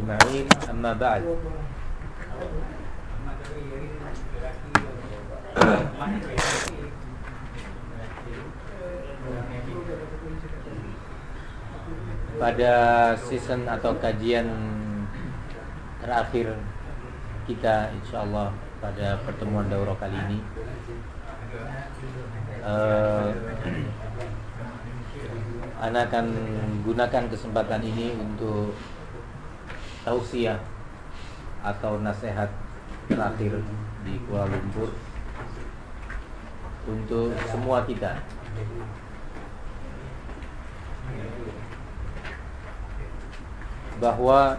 أجمعين أما بعد pada season atau kajian terakhir kita insyaallah pada pertemuan daurah kali ini Ana akan gunakan kesempatan ini untuk tausiah atau nasihat terakhir di Kuala Lumpur untuk semua kita. Bahwa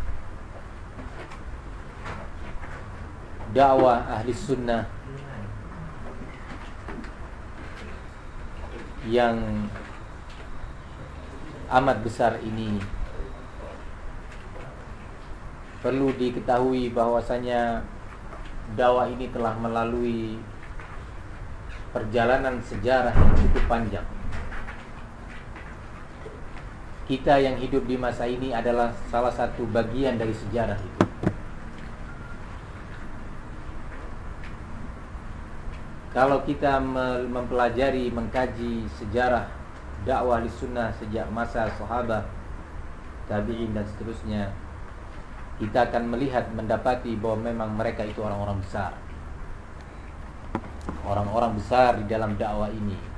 dakwah ahli sunnah yang amat besar ini perlu diketahui bahwasanya dakwah ini telah melalui perjalanan sejarah yang cukup panjang. Kita yang hidup di masa ini adalah salah satu bagian dari sejarah itu. Kalau kita mempelajari, mengkaji sejarah dakwah Ahlussunnah sejak masa sahabat, tabi'in dan seterusnya, kita akan melihat, mendapati bahwa memang mereka itu orang-orang besar. Orang-orang besar di dalam dakwah ini.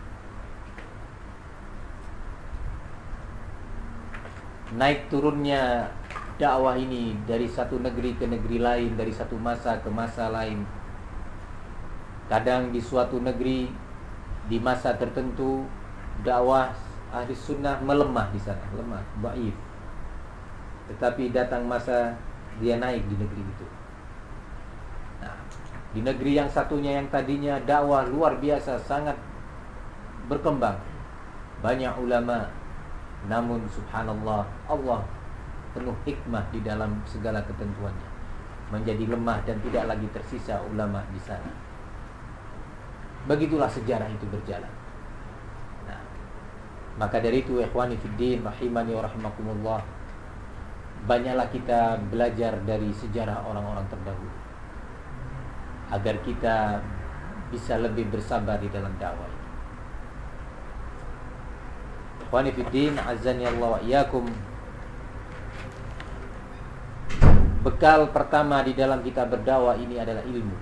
Naik turunnya dakwah ini dari satu negeri ke negeri lain, dari satu masa ke masa lain. Kadang di suatu negeri di masa tertentu dakwah ahli sunnah melemah di sana, lemah, dhaif. Tetapi datang masa dia naik di negeri itu. Nah, di negeri yang satunya yang tadinya dakwah luar biasa, sangat berkembang, banyak ulama, namun subhanallah, Allah penuh hikmah di dalam segala ketentuannya, menjadi lemah dan tidak lagi tersisa ulama di sana. Begitulah sejarah itu berjalan. Nah, maka dari itu ikhwani fiddin rahimani wa rahimakumullah, banyaklah kita belajar dari sejarah orang-orang terdahulu agar kita bisa lebih bersabar di dalam dakwah. Ikhwani fiddin azani Allah wa iyyakum. Bekal pertama di dalam kita berdakwah ini adalah ilmu.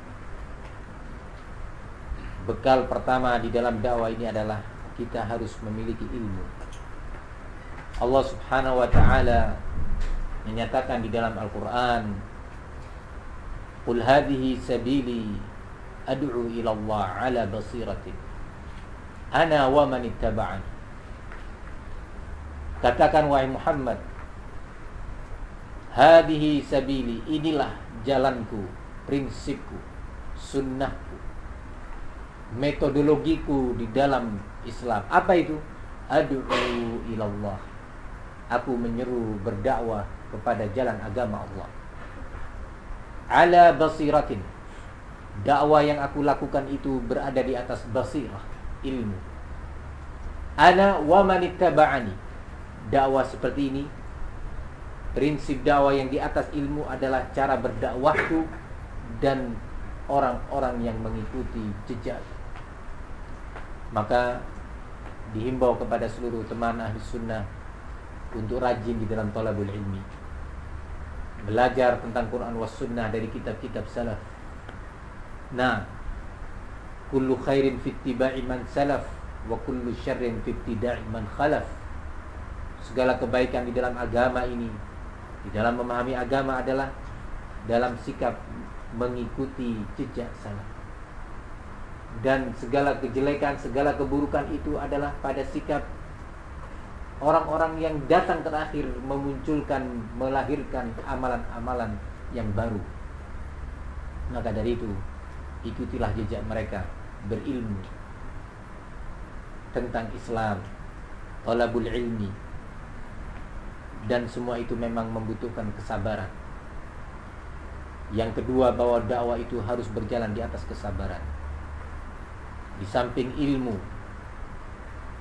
Bekal pertama di dalam dakwah ini adalah kita harus memiliki ilmu. Allah Subhanahu wa taala menyatakan di dalam Al-Qur'an, "Qul hadhihi sabili ad'u ila Allah 'ala basiratin ana wa man ittaba'ani." Katakan wahai Muhammad, hadhihi sabili, inilah jalanku, prinsipku, sunnahku, metodologiku di dalam Islam. Apa itu? Ad'u ilallah. Aku menyeru berdakwah kepada jalan agama Allah. Ala basiratin. Dakwah yang aku lakukan itu berada di atas basirah, ilmu. Ana wa man ittaba'ani. Dakwah seperti ini, prinsip dakwah yang di atas ilmu adalah cara berdakwahku dan orang-orang yang mengikuti jejak. Maka dihimbau kepada seluruh teman ahli sunnah untuk rajin di dalam thalabul ilmi, belajar tentang Quran was sunnah dari kitab-kitab salaf. Nah, kullu khairin fi ittiba'i man salaf wa kullu syarrin fi ibtida'i man khalaf. Segala kebaikan di dalam agama ini, di dalam memahami agama adalah dalam sikap mengikuti jejak salaf. Dan segala kejelekan, segala keburukan itu adalah pada sikap orang-orang yang datang terakhir, memunculkan, melahirkan amalan-amalan yang baru. Maka dari itu, ikutilah jejak mereka, berilmu tentang Islam, thalabul ilmi. Dan semua itu memang membutuhkan kesabaran. Yang kedua, bahwa dakwah itu harus berjalan di atas kesabaran. Di samping ilmu.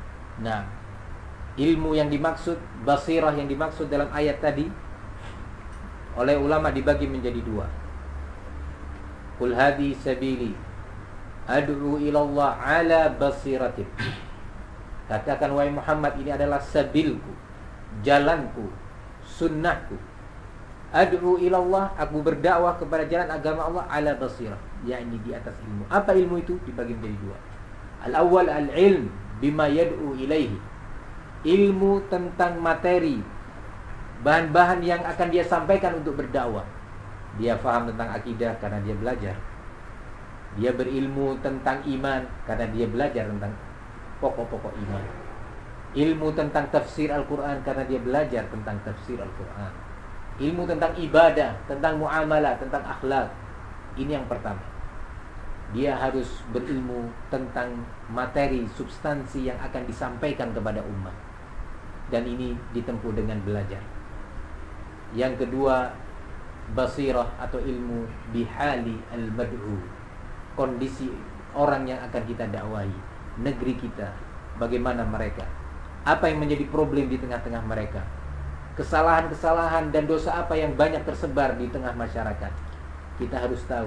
Nah, ilmu yang dimaksud, basirah yang dimaksud dalam ayat tadi oleh ulama dibagi menjadi dua. Qul hadhi sabili ad'u ila Allah ala basiratin. Katakan wahai Muhammad, ini adalah sabilku, jalanku, sunnahku. Ad'u ila Allah, aku berdakwah kepada jalan agama Allah ala basirah, yakni di atas ilmu. Apa ilmu itu? Dibagi menjadi dua. Al-awwal al-ilm bima yad'u ilaihi. Ilmu tentang materi, bahan-bahan yang akan dia sampaikan untuk berdakwah. Dia faham tentang akidah karena dia belajar. Dia berilmu tentang iman karena dia belajar tentang pokok-pokok iman. Ilmu tentang tafsir Al-Quran karena dia belajar tentang tafsir Al-Quran. Ilmu tentang ibadah, tentang muamalah, tentang akhlak. Ini yang pertama. Dia harus berilmu tentang materi, substansi yang akan disampaikan kepada umat. Dan ini ditempuh dengan belajar. Yang kedua, basirah atau ilmu bihali al-mad'u. Kondisi orang yang akan kita dakwahi, negeri kita, bagaimana mereka, apa yang menjadi problem di tengah-tengah mereka, kesalahan-kesalahan dan dosa apa yang banyak tersebar di tengah masyarakat. Kita harus tahu.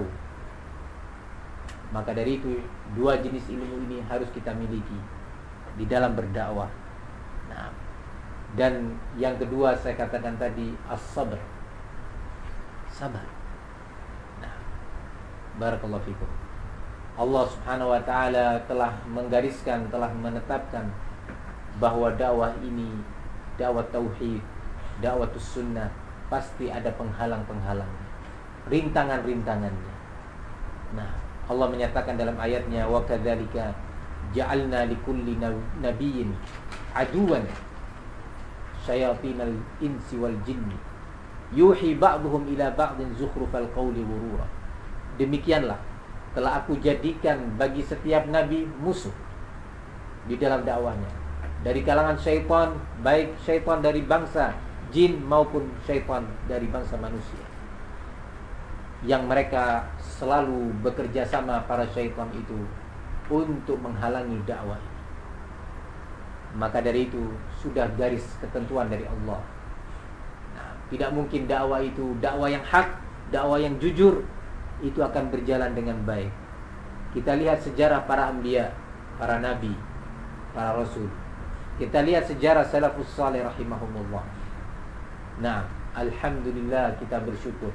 Maka dari itu, dua jenis ilmu ini harus kita miliki di dalam berdakwah. Nah, dan yang kedua saya katakan tadi, as-sabr. Sabar. Nah, barakallahu fikum. Allah Subhanahu wa taala telah menggariskan, telah menetapkan bahwa dakwah ini, dakwah tauhid, dakwah sunnah, pasti ada penghalang-penghalangnya, rintangan-rintangannya. Nah, Allah menyatakan dalam ayatnya, wa kadzalika ja'alna likulli nabiyyin aduwan syayatinal insi wal jinni yuhi ba'dhum ila ba'dhin zukhrufal qawli ghurura. Demikianlah telah aku jadikan bagi setiap nabi musuh di dalam dakwahnya, dari kalangan syaitan, baik syaitan dari bangsa jin maupun syaitan dari bangsa manusia, yang mereka selalu bekerja sama para syaitan itu untuk menghalangi dakwah ini. Maka dari itu sudah garis ketentuan dari Allah. Nah, tidak mungkin dakwah itu, dakwah yang hak, dakwah yang jujur, itu akan berjalan dengan baik. Kita lihat sejarah para anbiya, para nabi, para rasul. Kita lihat sejarah salafus salih rahimahumullah. Nah, alhamdulillah kita bersyukur.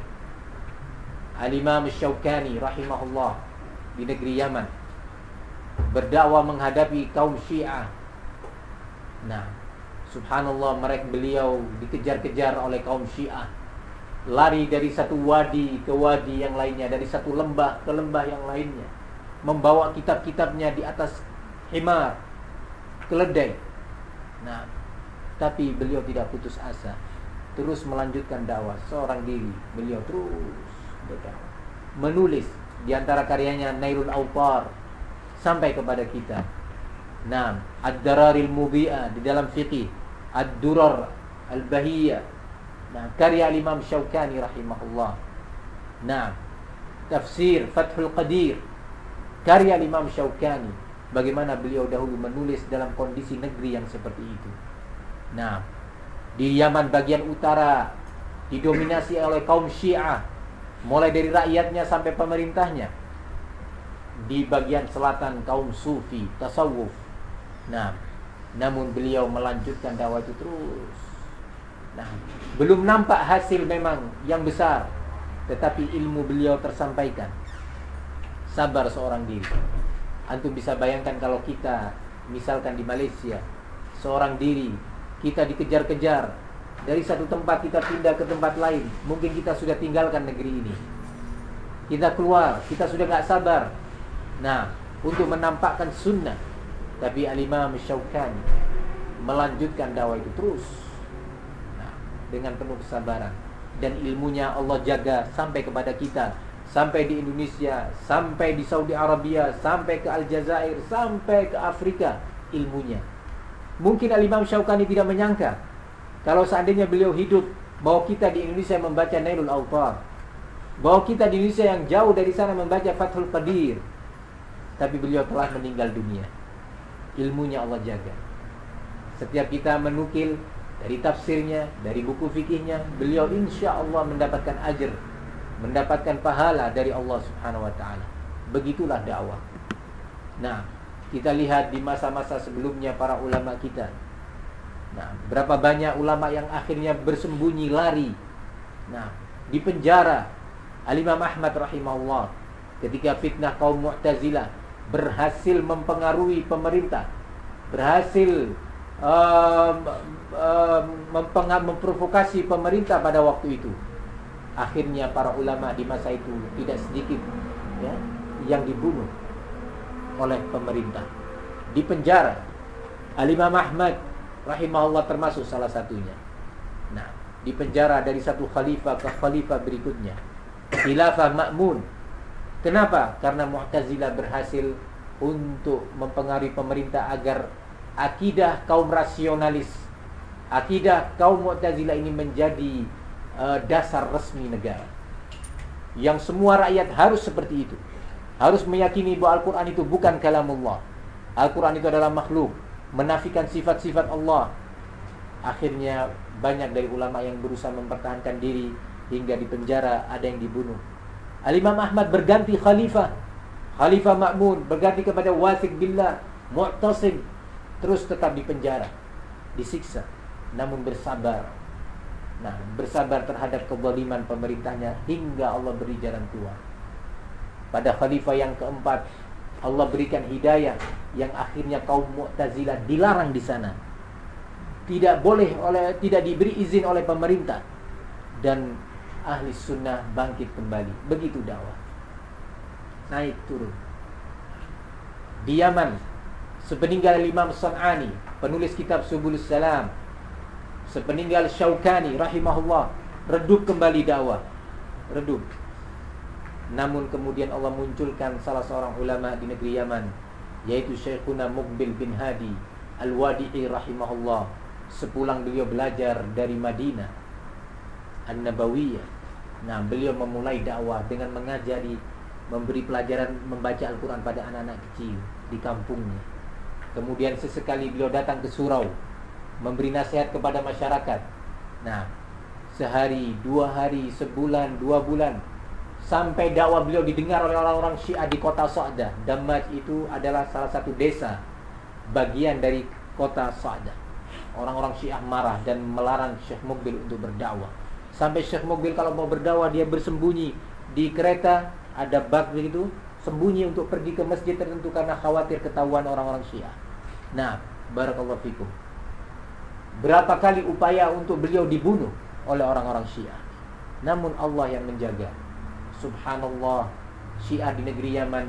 Al-Imam Syaukani rahimahullah di negeri Yaman berdakwah menghadapi kaum Syiah. Nah, subhanallah, mereka beliau dikejar-kejar oleh kaum Syiah. Lari dari satu wadi ke wadi yang lainnya, dari satu lembah ke lembah yang lainnya, membawa kitab-kitabnya di atas himar, keledai. Nah, tapi beliau tidak putus asa, terus melanjutkan dakwah seorang diri. Beliau terus berdakwah, menulis di antara karyanya Nailul Awtar sampai kepada kita. Nah, Ad-Dararil Mubi'ah di dalam fiqih, Ad-Durar Al-Bahiyah. Nah, karya Imam Syaukani rahimahullah. Nah, tafsir Fathul Qadir, karya Imam Syaukani. Bagaimana beliau dahulu menulis dalam kondisi negeri yang seperti itu. Nah, di Yaman bagian utara didominasi oleh kaum Syiah, mulai dari rakyatnya sampai pemerintahnya. Di bagian selatan kaum Sufi, tasawuf. Nah, namun beliau melanjutkan dakwah itu terus. Nah, belum nampak hasil memang yang besar, tetapi ilmu beliau tersampaikan. Sabar seorang diri. Antum bisa bayangkan kalau kita misalkan di Malaysia, seorang diri, kita dikejar-kejar, dari satu tempat kita pindah ke tempat lain, mungkin kita sudah tinggalkan negeri ini, kita keluar, kita sudah gak sabar. Nah, untuk menampakkan sunnah. Tapi Al-Imam Syaukani melanjutkan dakwah itu terus, dengan penuh kesabaran. Dan ilmunya Allah jaga sampai kepada kita, sampai di Indonesia, sampai di Saudi Arabia, sampai ke Aljazair, sampai ke Afrika. Ilmunya mungkin Al-Imam Syaukani tidak menyangka kalau seandainya beliau hidup, bahwa kita di Indonesia membaca Nailul Awtar, bahwa kita di Indonesia yang jauh dari sana membaca Fathul Qadir. Tapi beliau telah meninggal dunia. Ilmunya Allah jaga. Setiap kita menukil dari tafsirnya, dari buku fikihnya, beliau insya Allah mendapatkan ajr, mendapatkan pahala dari Allah Subhanahu wa ta'ala. Begitulah dakwah. Nah, kita lihat di masa-masa sebelumnya para ulama kita. Nah, berapa banyak ulama yang akhirnya bersembunyi, lari. Nah, di penjara. Al-Imam Ahmad rahimahullah ketika fitnah kaum Mu'tazilah berhasil mempengaruhi pemerintah, berhasil memprovokasi pemerintah pada waktu itu. Akhirnya para ulama di masa itu tidak sedikit ya, yang dibunuh oleh pemerintah, di penjara. Al-Imam Ahmad rahimahullah termasuk salah satunya. Nah, di penjara dari satu khalifah ke khalifah berikutnya. Khilafah Ma'mun. Kenapa? Karena Mu'tazilah berhasil untuk mempengaruhi pemerintah agar akidah kaum rasionalis, akidah kaum Mu'tazilah ini menjadi dasar resmi negara. Yang semua rakyat harus seperti itu. Harus meyakini bahwa Al-Quran itu bukan kalamullah. Al-Quran itu adalah makhluk, menafikan sifat-sifat Allah. Akhirnya banyak dari ulama yang berusaha mempertahankan diri, hingga di penjara, ada yang dibunuh. Al-Imam Ahmad berganti khalifah, Khalifah Ma'mun, berganti kepada Wathiq billah, Mu'tasim, terus tetap di penjara, disiksa, namun bersabar. Nah, bersabar terhadap kezaliman pemerintahnya hingga Allah beri jalan keluar. Pada khalifah yang keempat, Allah berikan hidayah yang akhirnya kaum Mu'tazilah dilarang di sana. Tidak diberi izin oleh pemerintah, dan ahli sunnah bangkit kembali. Begitu dakwah. Naik turun. Di Yaman, sepeninggal Imam San'ani, penulis kitab Subulus Salam, sepeninggal Syaukani rahimahullah, redup kembali dakwah. Redup. Namun kemudian Allah munculkan salah seorang ulama di negeri Yaman, yaitu Syekhuna Muqbil bin Hadi Al-Wadi'i rahimahullah. Sepulang beliau belajar dari Madinah An-Nabawiyah. Nah, beliau memulai dakwah dengan mengajari, memberi pelajaran membaca Al-Quran pada anak-anak kecil di kampungnya. Kemudian sesekali beliau datang ke surau, memberi nasihat kepada masyarakat. Nah, sehari, 2 hari, sebulan, 2 bulan, sampai dakwah beliau didengar oleh orang-orang Syiah di kota Sa'dah. Damaj itu adalah salah satu desa bagian dari kota Sa'dah. Orang-orang Syiah marah dan melarang Syekh Muqbil untuk berdakwah. Sampai Syekh Muqbil kalau mau berdakwah, dia bersembunyi di kereta, ada bak begitu, sembunyi untuk pergi ke masjid tertentu karena khawatir ketahuan orang-orang Syiah. Nah, barakallahu fikum. Berapa kali upaya untuk beliau dibunuh oleh orang-orang Syiah, namun Allah yang menjaga. Subhanallah, Syiah di negeri Yaman,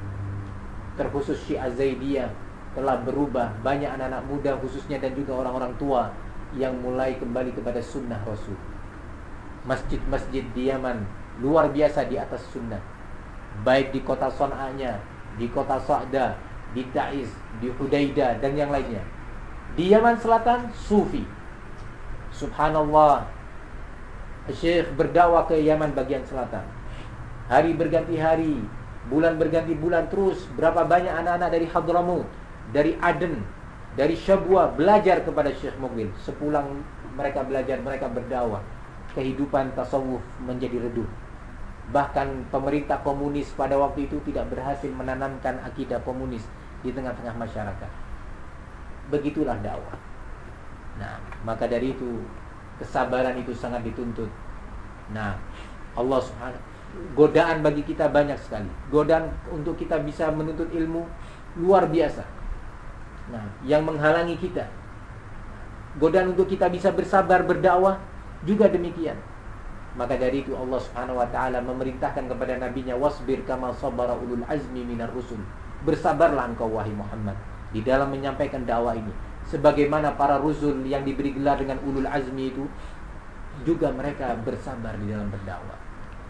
terkhusus Syiah Zaidiyah, telah berubah. Banyak anak-anak muda khususnya dan juga orang-orang tua yang mulai kembali kepada sunnah Rasul. Masjid-masjid di Yaman luar biasa di atas sunnah, baik di kota Son'anya, di kota Sa'dah, di Ta'iz, di Hudaidah, dan yang lainnya. Di Yaman Selatan, Sufi. Subhanallah, Syekh berdakwah ke Yaman bagian selatan. Hari berganti hari, bulan berganti bulan, terus berapa banyak anak-anak dari Hadramut, dari Aden, dari Syabwa belajar kepada Syekh Muqbil. Sepulang mereka belajar, mereka berdakwah. Kehidupan tasawuf menjadi redup. Bahkan pemerintah komunis pada waktu itu tidak berhasil menanamkan akidah komunis di tengah-tengah masyarakat. Begitulah dakwah. Nah, maka dari itu kesabaran itu sangat dituntut. Nah, Allah Subhanahu, godaan bagi kita banyak sekali. Godaan untuk kita bisa menuntut ilmu luar biasa. Nah, yang menghalangi kita, godaan untuk kita bisa bersabar berdakwah juga demikian. Maka dari itu Allah Subhanahu wa taala memerintahkan kepada nabinya, wasbir kama sabara ulul azmi minar rusul. Bersabarlah engkau wahai Muhammad di dalam menyampaikan dakwah ini, sebagaimana para rusul yang diberi gelar dengan ulul azmi itu juga mereka bersabar di dalam berdakwah.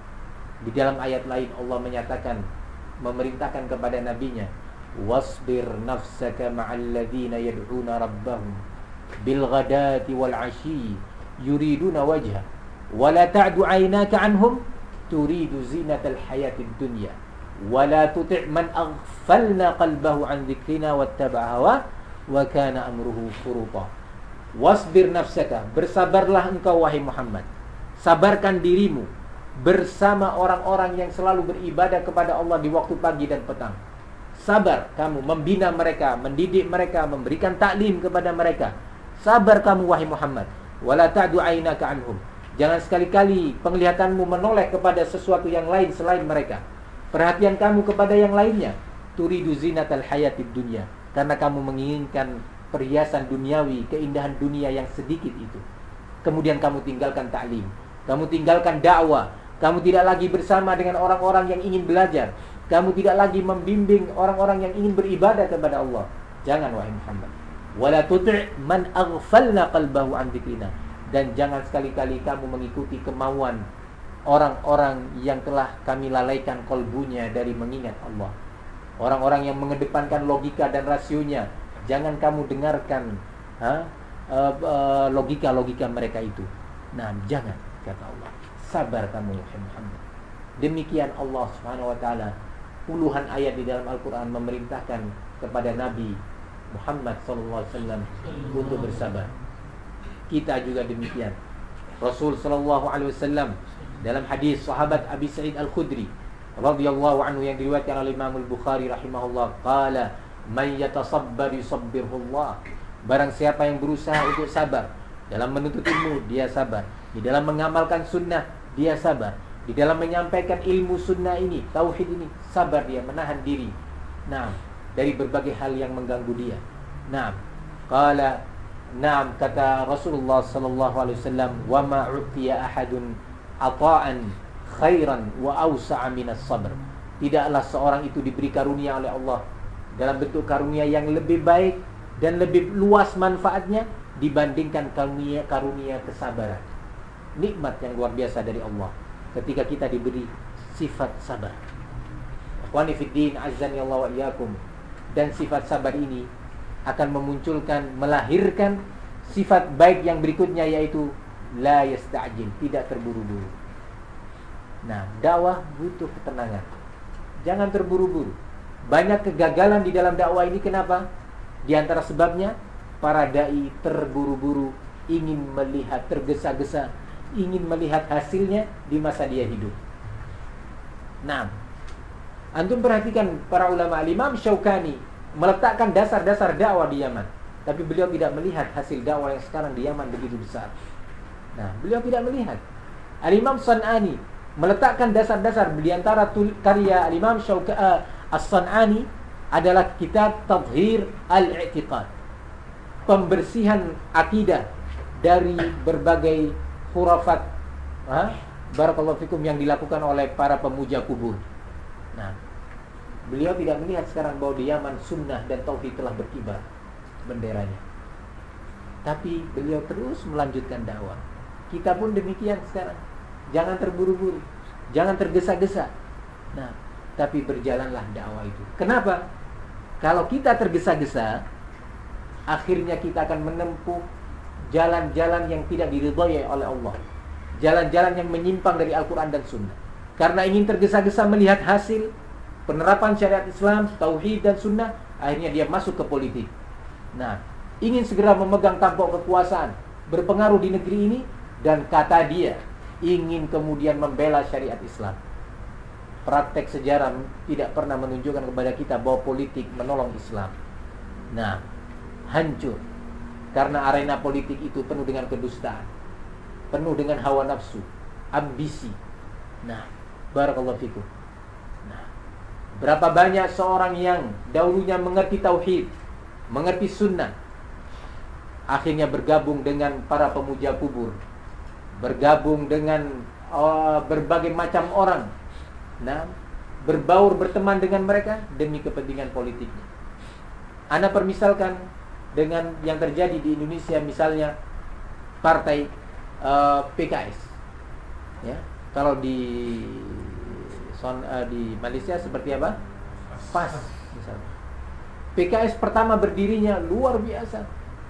Di dalam ayat lain Allah menyatakan, memerintahkan kepada nabinya, wasbir nafsaka ma'al ladzina yad'una rabbahum bil ghadati wal 'ashyi yuriduna wajha wa la ta'du 'aynaka 'anhum turidu zinatal hayatid dunya wa la tuti' man aghfalna qalbahu 'an dzikrina wattaba'a hawa wa kana amruhu furuta. Wasbir nafsaka, bersabarlah engkau wahai Muhammad. Sabarkan dirimu bersama orang-orang yang selalu beribadah kepada Allah di waktu pagi dan petang. Sabar kamu membina mereka, mendidik mereka, memberikan taklim kepada mereka. Sabar kamu wahai Muhammad. Wala ta'du 'ainaka anhum. Jangan sekali-kali penglihatanmu menoleh kepada sesuatu yang lain selain mereka. Perhatian kamu kepada yang lainnya. Turidu zinatal hayatid dunya, karena kamu menginginkan perhiasan duniawi, keindahan dunia yang sedikit itu. Kemudian kamu tinggalkan taklim, kamu tinggalkan dakwah, kamu tidak lagi bersama dengan orang-orang yang ingin belajar, kamu tidak lagi membimbing orang-orang yang ingin beribadah kepada Allah. Jangan wahai Muhammad. Wala tuti' man aghfalna qalbahu an dzikrina, dan jangan sekali-kali kamu mengikuti kemauan orang-orang yang telah kami lalaikan kolbunya dari mengingat Allah. Orang-orang yang mengedepankan logika dan rasionya, jangan kamu dengarkan logika-logika mereka itu. Nah, jangan, kata Allah. Sabar kamu wahai Muhammad. Demikian Allah Subhanahu wa taala puluhan ayat di dalam Al-Qur'an memerintahkan kepada Nabi Muhammad sallallahu alaihi wasallam untuk bersabar. Kita juga demikian. Rasul sallallahu alaihi wasallam dalam hadis sahabat Abi Sa'id Al-Khudri radhiyallahu anhu yang diriwayatkan oleh Imam Al-Bukhari rahimahullah, qala man yatasabbar yusabbirullah. Barang siapa yang berusaha untuk sabar dalam menuntut ilmu, dia sabar. Di dalam mengamalkan sunnah, dia sabar. Di dalam menyampaikan ilmu sunnah ini, tauhid ini, sabar dia, menahan diri. Nah, dari berbagai hal yang mengganggu dia. Nah, qala, nah, kata Rasulullah sallallahu alaihi wasallam, wa ma 'utiya ahadun ata'an khairan wa awsa'a minas sabr. Tidaklah seorang itu diberi karunia oleh Allah dalam bentuk karunia yang lebih baik dan lebih luas manfaatnya dibandingkan karunia kesabaran. Nikmat yang luar biasa dari Allah ketika kita diberi sifat sabar. Ikhwani fiddin, azzani Allah wa iyyakum. Dan sifat sabar ini akan memunculkan, melahirkan sifat baik yang berikutnya, yaitu la yasta'jil, tidak terburu-buru. Nah, dakwah butuh ketenangan. Jangan terburu-buru. Banyak kegagalan di dalam dakwah ini, kenapa? Di antara sebabnya, para dai terburu-buru, ingin melihat, tergesa-gesa, ingin melihat hasilnya di masa dia hidup. Nah, antum perhatikan para ulama. Imam Syaukani meletakkan dasar-dasar dakwah di Yaman, tapi beliau tidak melihat hasil dakwah yang sekarang di Yaman begitu besar. Nah, beliau tidak melihat. Al-Imam San'ani meletakkan dasar-dasar. Di antara karya Al-Imam As-San'ani adalah kitab Tadhhir Al-I'tiqad, pembersihan akidah dari berbagai khurafat, barakallahu fikum, yang dilakukan oleh para pemuja kubur. Nah, beliau tidak melihat sekarang bahwa di Yaman sunnah dan tauhid telah berkibar benderanya, tapi beliau terus melanjutkan dakwah. Kita pun demikian sekarang. Jangan terburu-buru, jangan tergesa-gesa. Nah, tapi berjalanlah dakwah itu. Kenapa? Kalau kita tergesa-gesa, akhirnya kita akan menempuh jalan-jalan yang tidak diridhai oleh Allah, jalan-jalan yang menyimpang dari Al-Quran dan Sunnah. Karena ingin tergesa-gesa melihat hasil penerapan syariat Islam, tauhid dan Sunnah, akhirnya dia masuk ke politik. Nah, ingin segera memegang tampuk kekuasaan, berpengaruh di negeri ini, dan kata dia ingin kemudian membela syariat Islam. Praktek sejarah tidak pernah menunjukkan kepada kita bahwa politik menolong Islam. Nah, hancur. Karena arena politik itu penuh dengan kedustaan, penuh dengan hawa nafsu, ambisi. Nah, barakallahu fikum. Nah, berapa banyak seorang yang dahulunya mengerti tauhid, mengerti sunnah, akhirnya bergabung dengan para pemuja kubur, bergabung dengan berbagai macam orang. Nah, berbaur, berteman dengan mereka demi kepentingan politiknya. Anda permisalkan dengan yang terjadi di Indonesia, misalnya partai PKS. Ya, kalau di Malaysia seperti apa? PAS misalnya. PKS pertama berdirinya luar biasa.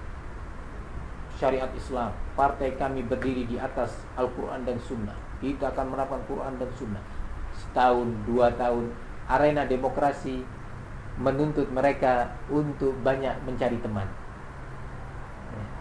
Syariat Islam, partai kami berdiri di atas Al-Quran dan Sunnah. Kita akan menerapkan Quran dan Sunnah. Setahun, 2 tahun, arena demokrasi menuntut mereka untuk banyak mencari teman.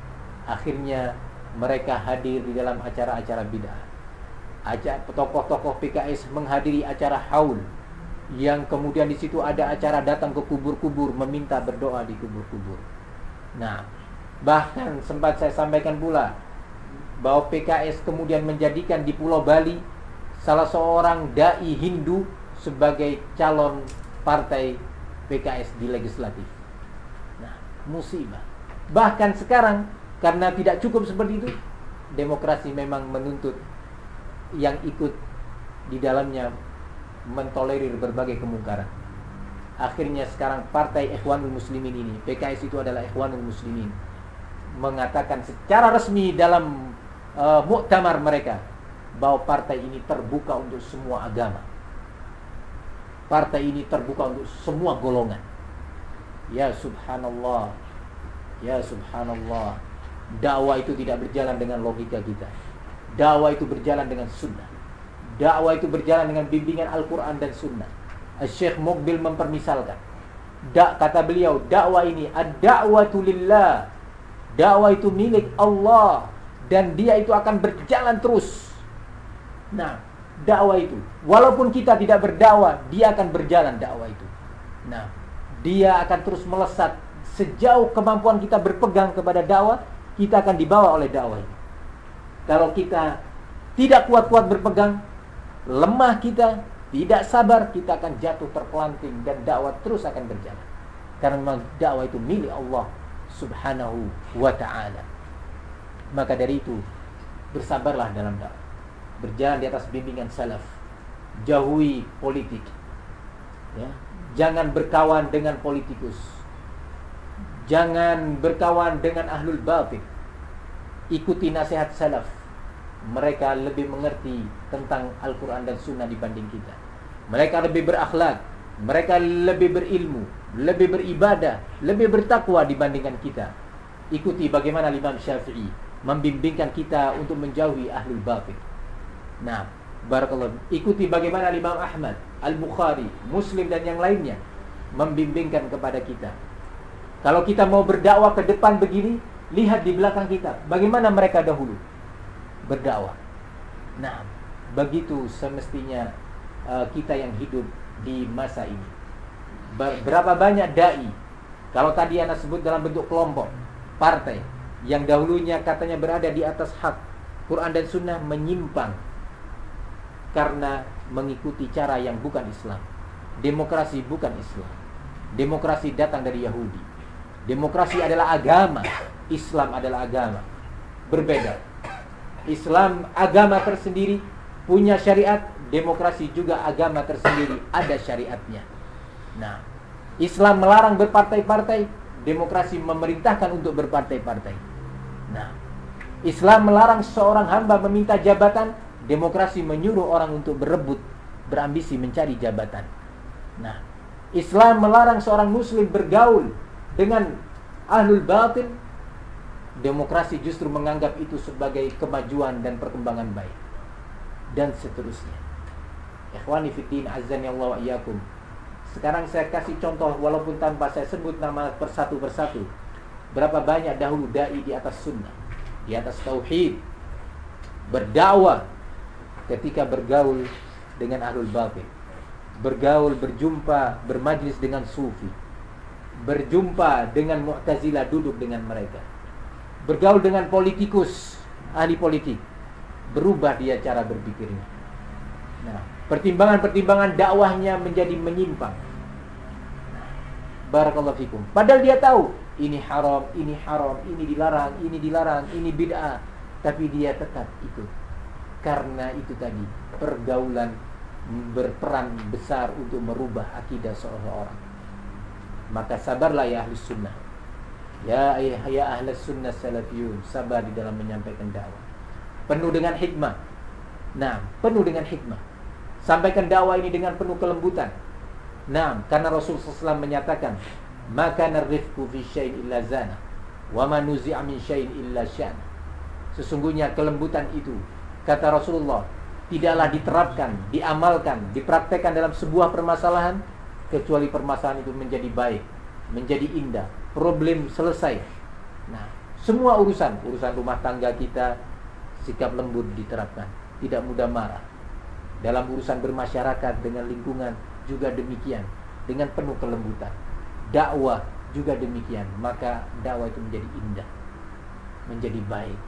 Akhirnya mereka hadir di dalam acara-acara bid'ah. Tokoh-tokoh PKS menghadiri acara haul, yang kemudian di situ ada acara datang ke kubur-kubur, meminta berdoa di kubur-kubur. Nah, bahkan sempat saya sampaikan pula bahwa PKS kemudian menjadikan di Pulau Bali salah seorang dai Hindu sebagai calon partai PKS di legislatif. Nah, musibah. Bahkan sekarang karena tidak cukup seperti itu, demokrasi memang menuntut yang ikut di dalamnya mentolerir berbagai kemungkaran. Akhirnya sekarang partai Ikhwanul Muslimin ini, PKS itu adalah Ikhwanul Muslimin, mengatakan secara resmi dalam muktamar mereka bahwa partai ini terbuka untuk semua agama. Partai ini terbuka untuk semua golongan. Ya subhanallah. Ya subhanallah. Dakwah itu tidak berjalan dengan logika kita. Dakwah itu berjalan dengan sunnah. Dakwah itu berjalan dengan bimbingan Al-Quran dan sunnah. Syekh Muqbil mempermisalkan, kata beliau, dakwah ini ad-da'watu lillah. Dakwah itu milik Allah dan dia itu akan berjalan terus. Nah, dakwah itu walaupun kita tidak berdakwah, dia akan berjalan dakwah itu. Nah, dia akan terus melesat. Sejauh kemampuan kita berpegang kepada dakwah, kita akan dibawa oleh dakwah itu. Kalau kita tidak kuat-kuat berpegang, lemah kita, tidak sabar, kita akan jatuh terpelanting dan dakwah terus akan berjalan. Karena memang dakwah itu milik Allah Subhanahu wa ta'ala. Maka dari itu, bersabarlah dalam dakwah. Berjalan di atas bimbingan salaf. Jauhi politik. Ya. Jangan berkawan dengan politikus. Jangan berkawan dengan ahlul batil. Ikuti nasihat salaf. Mereka lebih mengerti tentang Al-Quran dan Sunnah dibanding kita. Mereka lebih berakhlak. Mereka lebih berilmu, lebih beribadah, lebih bertakwa dibandingkan kita. Ikuti bagaimana Imam Syafi'i membimbingkan kita untuk menjauhi ahlul batil. Nah, barakallahu. Ikuti bagaimana Imam Ahmad, Al-Bukhari, Muslim dan yang lainnya membimbingkan kepada kita. Kalau kita mau berdakwah ke depan begini, lihat di belakang kita bagaimana mereka dahulu berdakwah. Nah, begitu semestinya kita yang hidup di masa ini. Berapa banyak dai, kalau tadi Anda sebut dalam bentuk kelompok, partai yang dahulunya katanya berada di atas hak Quran dan Sunnah, menyimpang karena mengikuti cara yang bukan Islam. Demokrasi bukan Islam. Demokrasi datang dari Yahudi. Demokrasi adalah agama, Islam adalah agama. Berbeda. Islam agama tersendiri, punya syariat. Demokrasi juga agama tersendiri, ada syariatnya. Nah, Islam melarang berpartai-partai, demokrasi memerintahkan untuk berpartai-partai. Nah, Islam melarang seorang hamba meminta jabatan, demokrasi menyuruh orang untuk berebut, berambisi mencari jabatan. Nah, Islam melarang seorang muslim bergaul dengan ahlul batil, demokrasi justru menganggap itu sebagai kemajuan dan perkembangan baik. Dan seterusnya. Ikhwani fiddin, azzani Allah wa iyyakum. Sekarang saya kasih contoh walaupun tanpa saya sebut nama persatu-persatu. Berapa banyak dahulu dai di atas sunnah, di atas tauhid, berdakwah ketika bergaul dengan ahlul batil. Bergaul, berjumpa, bermajlis dengan sufi. Berjumpa dengan Mu'tazilah, duduk dengan mereka. Bergaul dengan politikus, ahli politik. Berubah dia cara berpikirnya. Nah, pertimbangan-pertimbangan dakwahnya menjadi menyimpang. Nah, barakallahu fikum. Padahal dia tahu ini haram, ini dilarang, ini bid'ah, tapi dia tetap ikut. Karena itu tadi, pergaulan berperan besar untuk merubah akidah seorang. Maka sabarlah ya ahli sunnah. Ya ahli sunnah salafiyun, sabar di dalam menyampaikan dakwah. Penuh dengan hikmah. Nah, penuh dengan hikmah. Sampaikan dakwah ini dengan penuh kelembutan. Nah, karena Rasulullah SAW menyatakan, maka narifku fi syai'in illa zana, wa ma nuzi'a min syai'in illa syana. Sesungguhnya kelembutan itu, kata Rasulullah, tidaklah diterapkan, diamalkan, dipraktekkan dalam sebuah permasalahan kecuali permasalahan itu menjadi baik, menjadi indah, problem selesai. Nah, Semua urusan rumah tangga kita, sikap lembut diterapkan, tidak mudah marah. Dalam urusan bermasyarakat dengan lingkungan juga demikian, dengan penuh kelembutan. Dakwah juga demikian, maka dakwah itu menjadi indah, menjadi baik.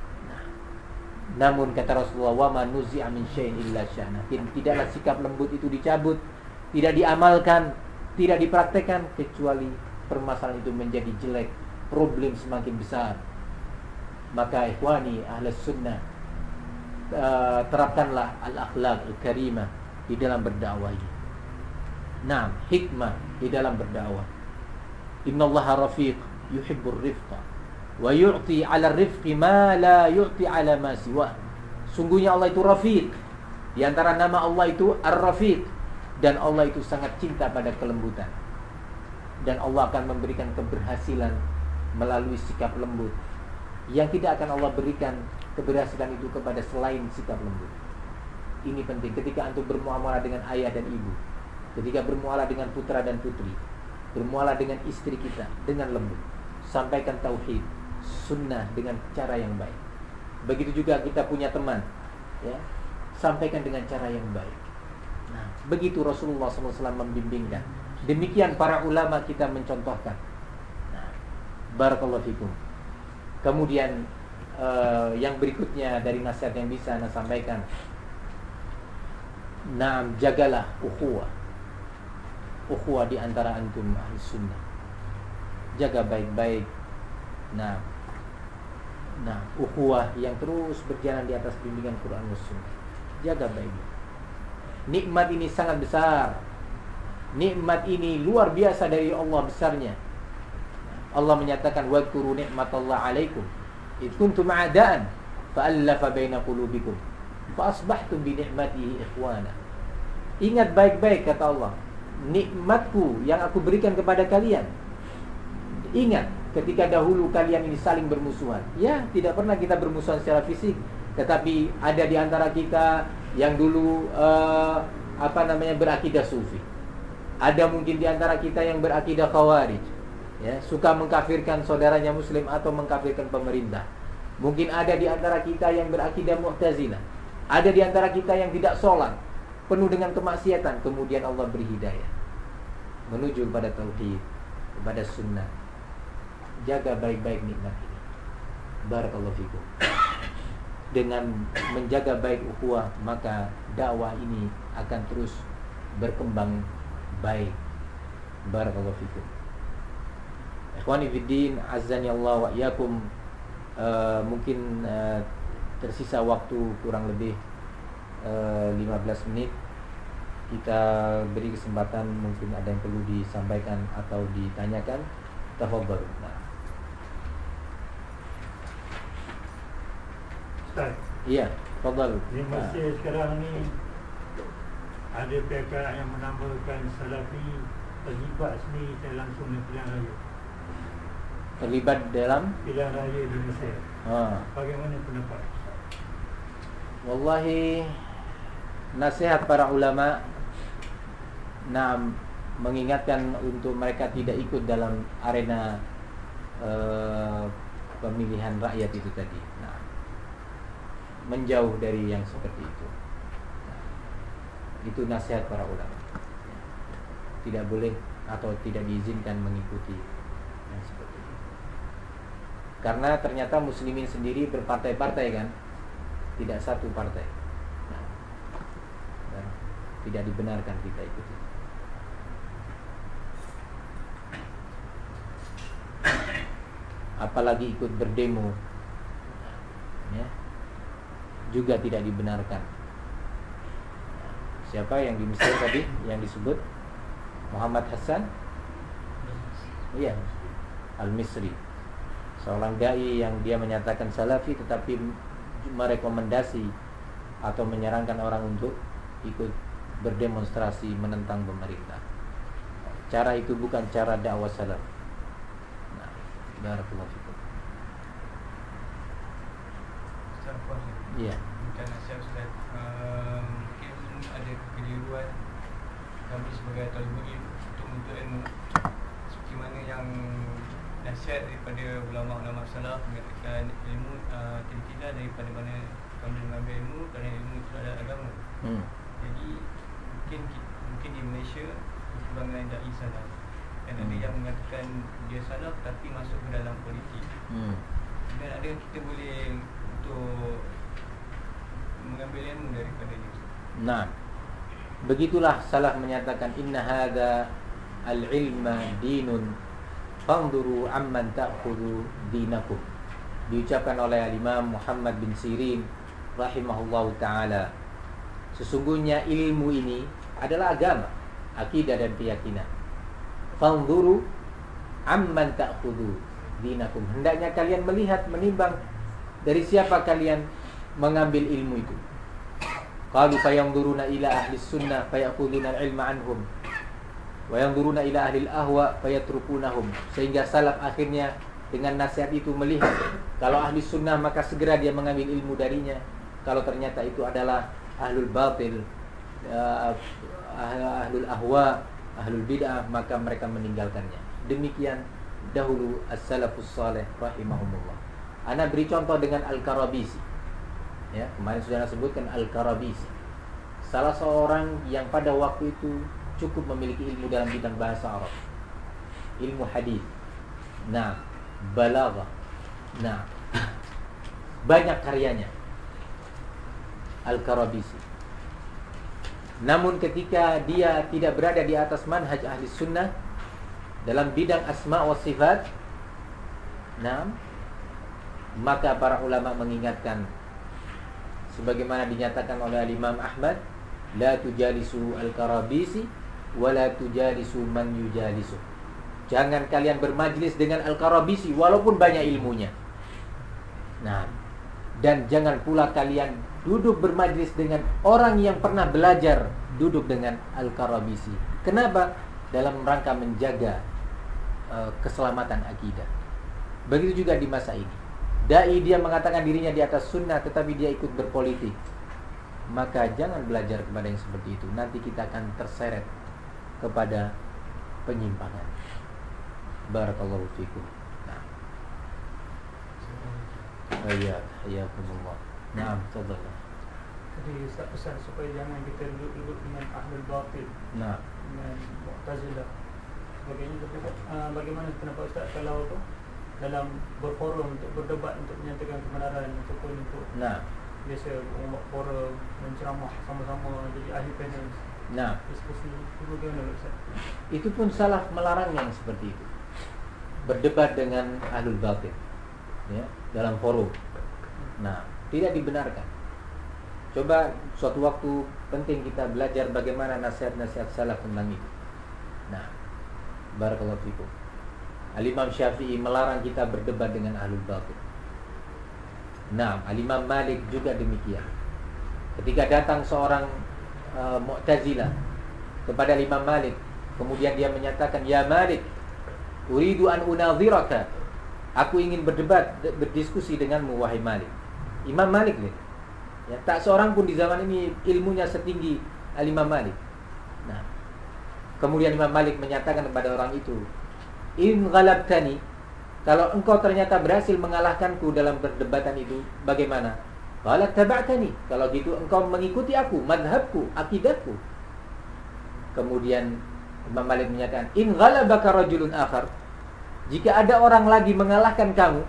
Namun kata Rasulullah, wa man nuzi'a min syai'in illa sya'na. Tidaklah sikap lembut itu dicabut, tidak diamalkan, tidak dipraktekkan, kecuali permasalahan itu menjadi jelek, problem semakin besar. Maka ikhwani ahlus sunnah, terapkanlah al-akhlaq al-karimah di dalam berdakwah ini. Naam, hikmah di dalam berdakwah. Innallaha rafiq yuhibbur rifqa wa yu'ti 'ala rifqi ma la yu'ti 'ala ma siwa. Sungguhnya Allah itu Rafiq. Di antara nama Allah itu Ar-Rafiq, dan Allah itu sangat cinta pada kelembutan. Dan Allah akan memberikan keberhasilan melalui sikap lembut, yang tidak akan Allah berikan keberhasilan itu kepada selain sikap lembut. Ini penting ketika antum bermuamalah dengan ayah dan ibu, ketika bermuamalah dengan putra dan putri, bermuamalah dengan istri kita dengan lembut. Sampaikan tauhid, sunnah dengan cara yang baik. Begitu juga kita punya teman, ya, sampaikan dengan cara yang baik. Nah, begitu Rasulullah SAW membimbingkan. Demikian para ulama kita mencontohkan. Nah, barakallahu fikum. Kemudian yang berikutnya dari nasihat yang bisa Anda sampaikan, nah, jagalah ukhuwah di antara antum ahli sunnah. Jaga baik-baik. Nah, ukhuwah yang terus berjalan di atas bimbingan Quran dan Sunnah. Jaga baik-baik. Nikmat ini sangat besar. Nikmat ini luar biasa dari Allah besarnya. Allah menyatakan wadhkuru ni'matallahi 'alaikum id kuntum a'daan fa'alafa baina qulubikum fa asbahtum bi ni'matihi ikhwana. Ingat baik-baik kata Allah, nikmatku yang aku berikan kepada kalian. Ingat ketika dahulu kalian ini saling bermusuhan. Ya, tidak pernah kita bermusuhan secara fisik, tetapi ada di antara kita yang dulu berakidah sufi. Ada mungkin di antara kita yang berakidah khawarij, ya, suka mengkafirkan saudaranya muslim atau mengkafirkan pemerintah. Mungkin ada di antara kita yang berakidah mu'tazilah. Ada di antara kita yang tidak sholat, penuh dengan kemaksiatan. Kemudian Allah beri hidayah menuju kepada tauhid, kepada sunnah. Jaga baik-baik nikmat ini. Barakallahu fikum. Dengan menjaga baik ukhuwah, maka dakwah ini akan terus berkembang baik. Barakallahu fikum. Ikhwani fiddin, azani Allah wa iyyakum. Mungkin tersisa waktu kurang lebih 15 menit. Kita beri kesempatan, mungkin ada yang perlu disampaikan atau ditanyakan. Tafadhal. Iya, tafadhal. Di Mesir sekarang ni ada pihak yang menambahkan Salafi terlibat sendiri langsung di pilihan raya. Terlibat dalam pilihan raya di Mesir. Bagaimana pendapat? Wallahi, nasihat para ulama mengingatkan untuk mereka tidak ikut dalam arena pemilihan rakyat itu tadi. Menjauh dari yang seperti itu. Itu nasihat para ulama. Tidak boleh atau tidak diizinkan mengikuti yang seperti itu. Karena ternyata muslimin sendiri berpartai-partai kan, tidak satu partai. Tidak dibenarkan kita ikuti. Apalagi ikut berdemo, ya, juga tidak dibenarkan. Siapa yang di Mesir tadi yang disebut Muhammad Hasan? Iya, Al-Misri, seorang dai yang dia menyatakan salafi tetapi merekomendasi atau menyarankan orang untuk ikut berdemonstrasi menentang pemerintah. Cara itu bukan cara dakwah salaf. Barakallahu fikum. Iya. Bukan nasihat Ustaz. Mungkin ada kekeliruan kami sebagai talibul ilmu untuk menuntut ilmu. Seperti mana yang nasihat daripada ulama-ulama salaf mengatakan ilmu tidak daripada mana kamu mengambil ilmu kerana ilmu itu adalah agama. Jadi mungkin di Malaysia sebagai dai salaf dan ada yang mengatakan dia salaf tapi masuk ke dalam politik. Dan ada yang kita boleh untuk mengambil ilmu daripada dia. Nah, begitulah salaf menyatakan inna hadza al-ilma dinun fanzuru amman ta'khudhu dinakum. Diucapkan oleh Imam Muhammad bin Sirin rahimahullahu taala. Sesungguhnya ilmu ini adalah agama, akidah dan keyakinan. Fanzuru amman ta'khudhu dinakum. Hendaknya kalian melihat, menimbang dari siapa kalian mengambil ilmu itu. Qalu fayanzuruna ila ahli sunnah fayakhuduna al-ilma anhum wa yanzuruna ila ahli al-ahwa fayatrukunahum. Sehingga salaf akhirnya dengan nasihat itu melihat kalau ahli sunnah maka segera dia mengambil ilmu darinya. Kalau ternyata itu adalah ahlul batil, ahlul ahwa, ahlul bid'ah, maka mereka meninggalkannya. Demikian dahulu as-salafus salih rahimahumullah. Ana beri contoh dengan Al-Karabisi. Ya, kemarin sudah saya sebutkan Al-Karabisi. Salah seorang yang pada waktu itu cukup memiliki ilmu dalam bidang bahasa Arab, ilmu hadis, balaghah, banyak karyanya Al-Karabisi. Namun ketika dia tidak berada di atas manhaj ahli sunnah dalam bidang asma wa sifat, maka para ulama mengingatkan sebagaimana dinyatakan oleh Imam Ahmad, la tujalisu al-Karabisi wa la tujalisu man yujalisu. Jangan kalian bermajlis dengan Al-Karabisi walaupun banyak ilmunya. Dan jangan pula kalian duduk bermajlis dengan orang yang pernah belajar duduk dengan Al-Karabisi. Kenapa? Dalam rangka menjaga keselamatan akidah. Begitu juga di masa ini. Dai dia mengatakan dirinya di atas sunnah tetapi dia ikut berpolitik, maka jangan belajar kepada yang seperti itu. Nanti kita akan terseret kepada penyimpangan. Barakallahu fikum. Hayyakumullah. Tafadhal. Jadi Ustaz pesan supaya jangan kita duduk dengan ahlul batil, dengan Mu'tazilah. Bagaimana pendapat Ustaz kalau tu dalam berforum untuk berdebat untuk menyatakan kebenaran ataupun untuk biasa membuat forum menceramah sama-sama jadi ahli panel. Diskusi itu bagaimana Ustaz? Itu pun salaf melarang yang seperti itu. Berdebat dengan ahlul batil, ya, dalam forum. Tidak dibenarkan. Coba suatu waktu penting kita belajar bagaimana nasihat-nasihat salaf tentang itu. Barakallahu fikum. Al-Imam Syafi'i melarang kita berdebat dengan ahlul batil. Al-Imam Malik juga demikian. Ketika datang seorang Mu'tazilah kepada Imam Malik, kemudian dia menyatakan, "Ya Malik, uridu an unadhiraka." Aku ingin berdebat, berdiskusi denganmu wahai Malik. Imam Malik nih. Ya, tak seorang pun di zaman ini ilmunya setinggi Al-Imam Malik. Kemudian Imam Malik menyatakan kepada orang itu, "In ghalabtani," kalau engkau ternyata berhasil mengalahkanku dalam perdebatan itu, bagaimana? Qala taba'tani, kalau gitu engkau mengikuti aku, madhabku, akidahku. Kemudian Imam Malik menyatakan, "In ghalabaka rajulun akhar," jika ada orang lagi mengalahkan kamu,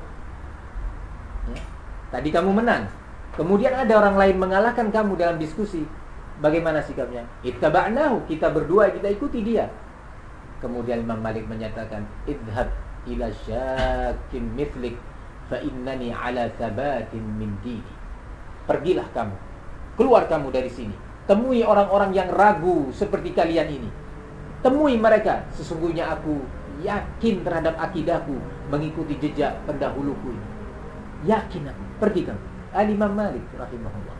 ya, tadi kamu menang, kemudian ada orang lain mengalahkan kamu dalam diskusi, bagaimana sikapnya? Ittaba'nahu, kita berdua kita ikuti dia. Kemudian Imam Malik menyatakan, "Idhab ila syakin mithlik fa innani ala thabatin min dini." Pergilah kamu, keluar kamu dari sini. Temui orang-orang yang ragu seperti kalian ini. Temui mereka, sesungguhnya aku yakin terhadap akidahku mengikuti jejak pendahuluku ini. Yakin aku. Pergi kamu. Al-Imam Malik rahimahullah.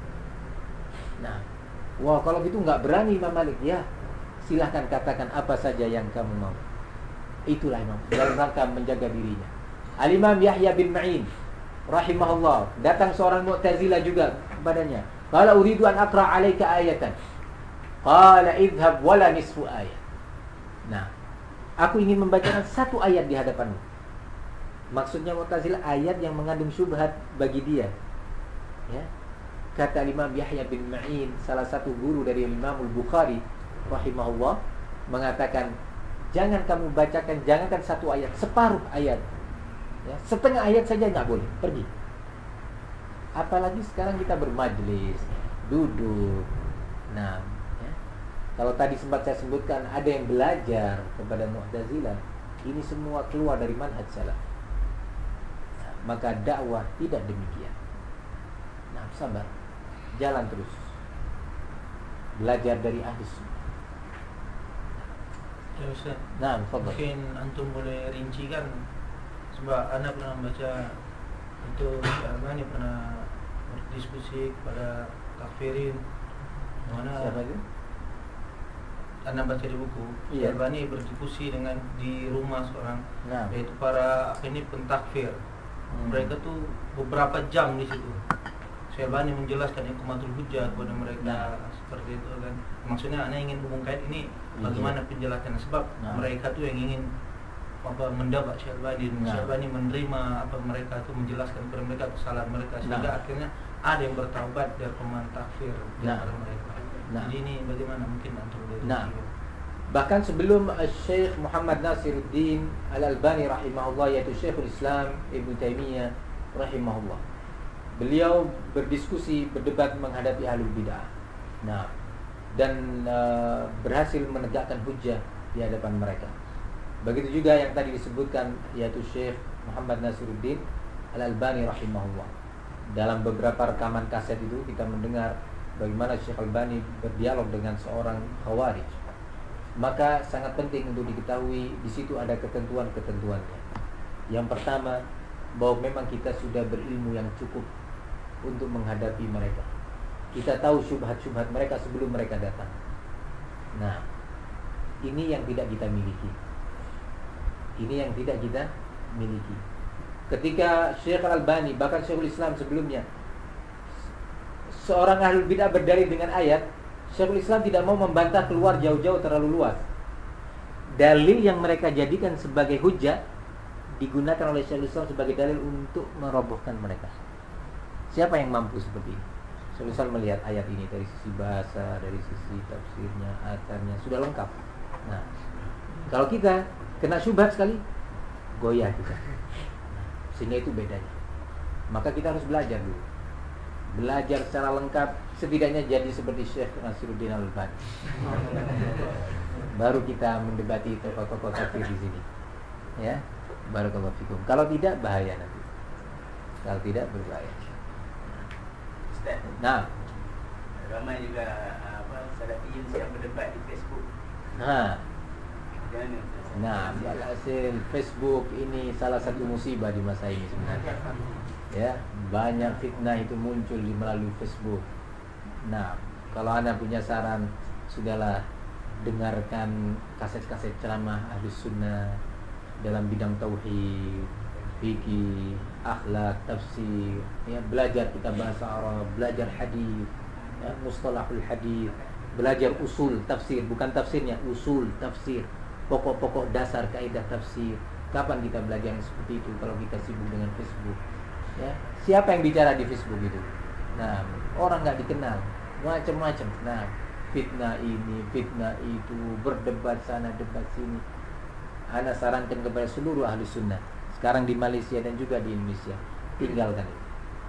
Kalau gitu nggak berani Imam Malik, ya silahkan katakan apa saja yang kamu mau. Itulah Imam dalam rangka menjaga dirinya. Al-Imam Yahya bin Ma'in rahimahullah, datang seorang Mu'tazilah juga kepadanya. Qala uridu an aqra 'alaika ayatan. Qala idhhab wala nisfu ayat. Aku ingin membacakan satu ayat di hadapanmu. Maksudnya Mu'tazilah ayat yang mengandung syubhat bagi dia. Ya. Kata Imam Yahya bin Ma'in, salah satu guru dari Imam Al-Bukhari rahimahullah, mengatakan, jangan kamu bacakan, jangankan satu ayat, separuh ayat. Ya, setengah ayat saja nggak boleh, pergi. Apalagi sekarang kita bermajlis, duduk. Nah, ya. Kalau tadi sempat saya sebutkan ada yang belajar kepada Mu'tazilah, ini semua keluar dari manhaj salaf. Nah, maka dakwah tidak demikian. Nah, sabar, jalan terus, belajar dari ahli sunnah. Ya Ustaz, Nah, mungkin antum boleh rincikan, sebab anda pernah baca itu Albani pernah berdiskusi pada takfirin, mana siapa itu? anda baca di buku, Iya. Albani berdiskusi dengan di rumah seorang, Nah. yaitu para ini pentakfir. Mereka tuh beberapa jam di situ. Albani menjelaskan Iqamatul Hujjah kepada mereka, seperti itu kan. Maksudnya anda ingin hubungkan ini bagaimana penjelasannya, sebab mereka tuh yang ingin mendapat Albani, dan Albani menerima apa mereka tuh menjelaskan kepada mereka kesalahan mereka, sehingga akhirnya ada yang bertaubat dari pemain takfir di antara mereka. Jadi ini bagaimana mungkin antum dari bahkan sebelum Syekh Muhammad Nasiruddin Al-Albani rahimahullah, yaitu Syekhul Islam Ibnu Taimiyah rahimahullah, beliau berdiskusi, berdebat menghadapi ahlul bid'ah. Nah, dan berhasil menegakkan hujjah di hadapan mereka. Begitu juga yang tadi disebutkan, yaitu Syekh Muhammad Nasiruddin Al-Albani rahimahullah. Dalam beberapa rekaman kaset itu kita mendengar bagaimana Syekh Albani berdialog dengan seorang khawarij. Maka sangat penting untuk diketahui di situ ada ketentuan-ketentuannya. Yang pertama, bahwa memang kita sudah berilmu yang cukup untuk menghadapi mereka. Kita tahu syubhat-syubhat mereka sebelum mereka datang. Nah, ini yang tidak kita miliki. Ini yang tidak kita miliki. Ketika Syekh Al-Albani, bahkan Syekhul Islam sebelumnya, seorang ahlul bid'ah berdalil dengan ayat, Syekhul Islam tidak mau membantah keluar jauh-jauh terlalu luas. Dalil yang mereka jadikan sebagai hujjah digunakan oleh Syekhul Islam sebagai dalil untuk merobohkan mereka. Siapa yang mampu seperti ini? Syekhul Islam melihat ayat ini dari sisi bahasa, dari sisi tafsirnya, asarnya sudah lengkap. Nah, kalau kita kena syubhat sekali, goyah kita. Sehingga itu bedanya. Maka kita harus belajar dulu. Belajar secara lengkap, setidaknya jadi seperti Syekh Nasiruddin Al-Albani. Baru kita mendebati tokoh-tokoh kafir di sini. Ya, barakallahu fikum. Kalau tidak bahaya nanti. Kalau tidak berbahaya. Nah, ramai juga salafiyin yang berdebat di Facebook. Nah, hasil Facebook ini salah satu musibah di masa ini sebenarnya. Ya, banyak fitnah itu muncul melalui Facebook. Nah, kalau Anda punya saran, sudahlah dengarkan kaset-kaset ceramah ahli sunnah dalam bidang tauhid, fikih, akhlak, tafsir, ya, belajar kitab bahasa Arab, belajar hadis, ya, mustalahul hadis, belajar usul tafsir, bukan tafsirnya, usul tafsir, pokok-pokok dasar kaidah tafsir. Kapan kita belajar yang seperti itu kalau kita sibuk dengan Facebook? Ya, siapa yang bicara di Facebook itu? Nah, orang nggak dikenal, macam-macam. Nah, fitnah ini, fitnah itu, berdebat sana, debat sini. Ana sarankan kepada seluruh ahli sunnah sekarang di Malaysia dan juga di Indonesia, tinggalkan itu.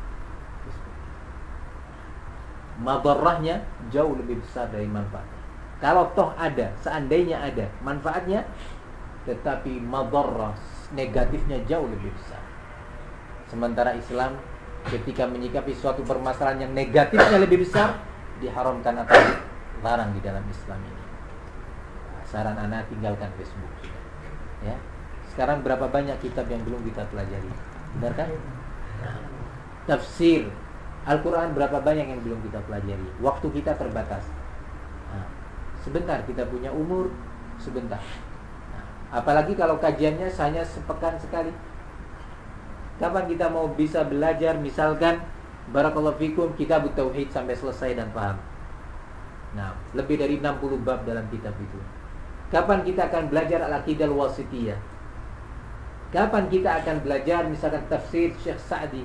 Madarahnya jauh lebih besar dari manfaatnya. Kalau toh ada, seandainya ada manfaatnya, tetapi madarah negatifnya jauh lebih besar. Sementara Islam ketika menyikapi suatu permasalahan yang negatifnya lebih besar, diharamkan atau larang di dalam Islam ini. Saran anak tinggalkan Facebook. Ya. Sekarang berapa banyak kitab yang belum kita pelajari? Benar kan? Tafsir Al-Quran berapa banyak yang belum kita pelajari? Waktu kita terbatas. Sebentar, kita punya umur sebentar. Apalagi kalau kajiannya hanya sepekan sekali. Kapan kita mau bisa belajar, misalkan barakallahu fikum kitab tauhid sampai selesai dan paham? Nah, lebih dari 60 bab dalam kitab itu. Kapan kita akan belajar al-aqidah al-wasitiyah? Kapan kita akan belajar misalkan tafsir Syekh Sa'di?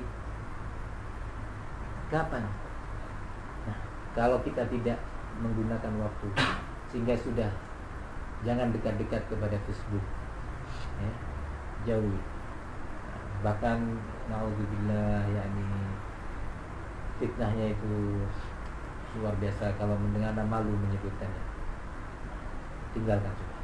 Kapan? Nah, kalau kita tidak menggunakan waktu, sehingga sudah jangan dekat-dekat kepada Facebook, ya, jauhi. Bahkan naudzubillah, yakni fitnahnya itu luar biasa. Kalau mendengar malu menyebutkannya, tinggalkan sudah.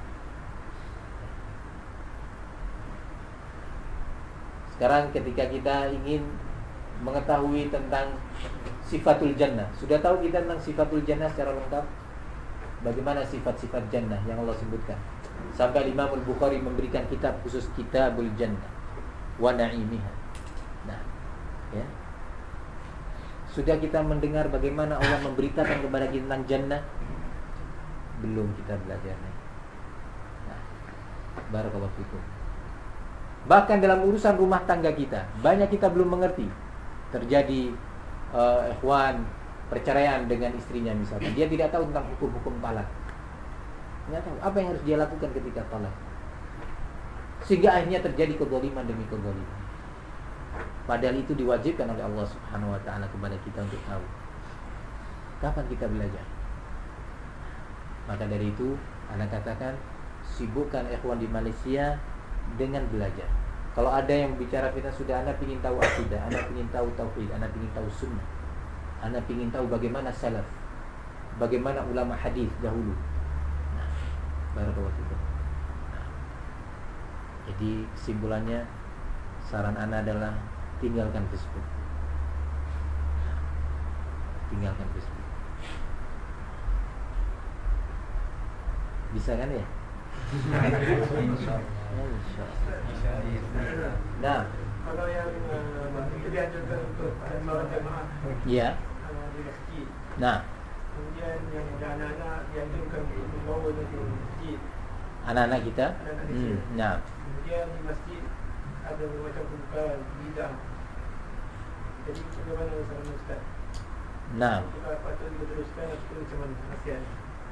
Sekarang ketika kita ingin mengetahui tentang sifatul jannah, sudah tahu kita tentang sifatul jannah secara lengkap? Bagaimana sifat-sifat jannah yang Allah sebutkan? Sampai Imam Al-Bukhari memberikan kitab khusus Kitabul Jannah wa Na'imiha. Nah, ya. Sudah kita mendengar bagaimana Allah memberitakan kepada kita tentang jannah? Belum kita belajar nih. Nah, barakallahu fikum. Bahkan dalam urusan rumah tangga kita, banyak kita belum mengerti. Terjadi ikhwan perceraian dengan istrinya misalkan, dia tidak tahu tentang hukum-hukum talak. Tidak tahu apa yang harus dia lakukan ketika talak. Sehingga akhirnya terjadi kezaliman demi kezaliman. Padahal itu diwajibkan oleh Allah Subhanahu wa taala kepada kita untuk tahu. Kapan kita belajar? Maka dari itu, anak katakan, sibukkan ikhwan di Malaysia dengan belajar. Kalau ada yang bicara kita sudah, anak ingin tahu akidah, anak ingin tahu tauhid, anak ingin tahu sunnah, anak ingin tahu bagaimana salaf, bagaimana ulama hadis dahulu. Nah, barakallahu fikum. Nah, jadi kesimpulannya, saran anak adalah tinggalkan Facebook. Nah, tinggalkan Facebook. Bisa kan ya? Nah, kalau yang itu dianjurkan untuk sholat jemaah, ya. di masjid. Nah, Kemudian yang anak-anak dianjurkan untuk membawa di masjid. Anak-anak kita. Nah. Kemudian di masjid ada bermacam pembukaan bid'ah. Jadi bagaimana saran Ustaz? Nah. Kita patut diteruskan atau macam mana? Kasihan.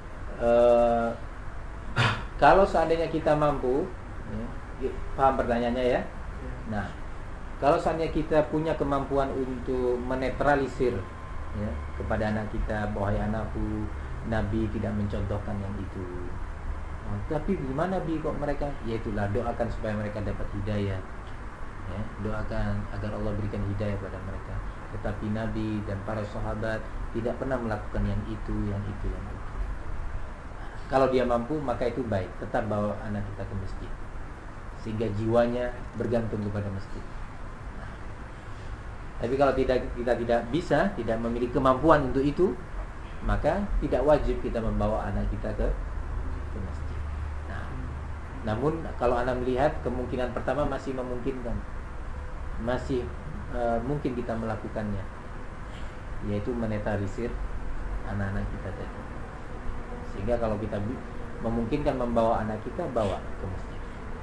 Kalau seandainya kita mampu, ya, paham pertanyaannya ya? Nah, kalau seandainya kita punya kemampuan untuk menetralisir, ya, kepada anak kita, wahai anakku, Nabi tidak mencontohkan yang itu. Oh, tapi gimana bi kok mereka? Ya itulah, doakan supaya mereka dapat hidayah. Ya, doakan agar Allah berikan hidayah pada mereka. Tetapi Nabi dan para sahabat tidak pernah melakukan yang itu, yang itu, yang itu. Kalau dia mampu, maka itu baik. Tetap bawa anak kita ke masjid, sehingga jiwanya bergantung kepada masjid. Nah, tapi kalau kita tidak bisa, tidak memiliki kemampuan untuk itu, maka tidak wajib kita membawa anak kita ke masjid. Nah, namun kalau anak melihat kemungkinan pertama masih memungkinkan, masih mungkin kita melakukannya, yaitu menetralisir anak-anak kita tadi. Sehingga kalau kita memungkinkan membawa anak kita, bawa ke masjid.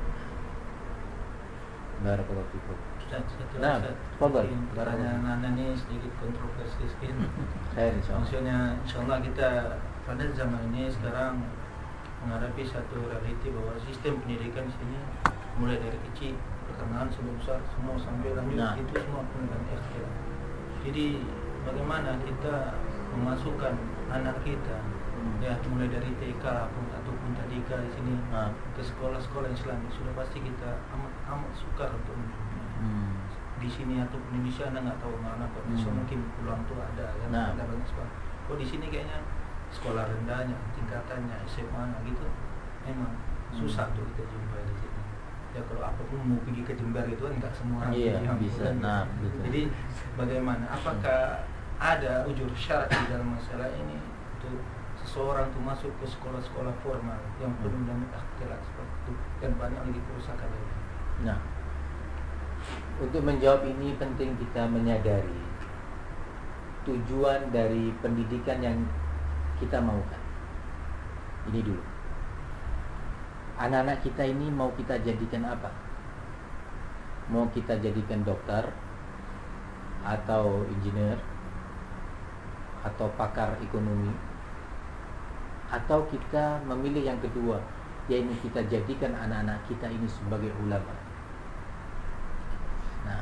Barakallahu fikum. Nah, fadhal. Pertanyaan Anda ini sedikit kontroversi sedikit. Insyaallah. Maksudnya, insyaallah kita pada zaman ini sekarang menghadapi satu realiti bahwa sistem pendidikan di sini mulai dari kecil, pertengahan sampai besar, semua sampai lanjut, itu semua pendidikan SD. Jadi bagaimana kita memasukkan anak kita, ya mulai dari TK ataupun tadika di sini ke sekolah-sekolah Islam, sudah pasti kita amat sukar untuk di sini ataupun di Indonesia. Anda nggak tahu mana kok bisa mungkin peluang tuh ada kan, ada banyak sekolah. Kok di sini kayaknya sekolah rendahnya, tingkatannya SMA gitu, memang susah tuh kita jumpai di sini. Ya kalau apapun mau pergi ke Jember itu kan nggak semua orang yang bisa. Nah, gitu. Jadi bagaimana? Apakah ada ujur syar'i dalam masalah ini untuk seseorang tuh masuk ke sekolah-sekolah formal yang penuh dengan akhlak seperti itu dan banyak lagi kerusakan lagi? Nah, untuk menjawab ini penting kita menyadari tujuan dari pendidikan yang kita maukan. Ini dulu. Anak-anak kita ini mau kita jadikan apa? Mau kita jadikan dokter, atau engineer, atau pakar ekonomi, atau kita memilih yang kedua, yaitu kita jadikan anak-anak kita ini sebagai ulama. Nah,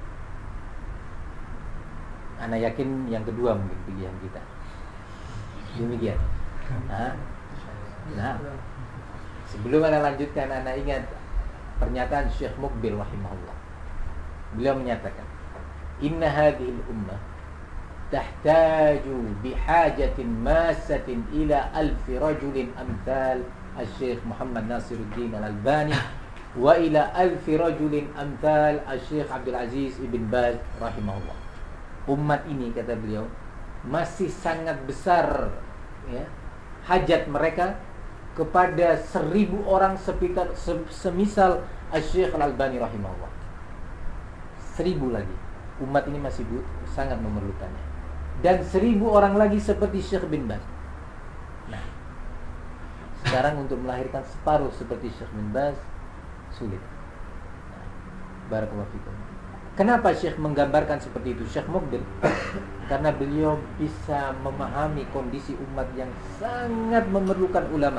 ana yakin yang kedua mungkin pilihan kita. Demikian. Nah, sebelum ana lanjutkan, ana ingat pernyataan Syekh Muqbil rahimahullah. Beliau menyatakan, "Inna hadhil ummah tahtaju bihajatin masatin ila alfi rajulin amthal Al-Syekh Muhammad Nasiruddin Al-Albani wa ila alfi rajulin amthal Al-Syekh Abdul Aziz Ibn Baz rahimahullah." Umat ini, kata beliau, masih sangat besar ya, hajat mereka kepada 1000 orang semisal Al-Syekh Al-Albani rahimahullah. 1000 lagi. Umat ini masih sangat memerlukannya. Dan 1000 orang lagi seperti Syekh bin Baz. Nah, sekarang untuk melahirkan separuh seperti Syekh bin Baz sulit. Nah, barakallahu fikum. Kenapa Syekh menggambarkan seperti itu, Syekh Muqbil? Karena beliau bisa memahami kondisi umat yang sangat memerlukan ulama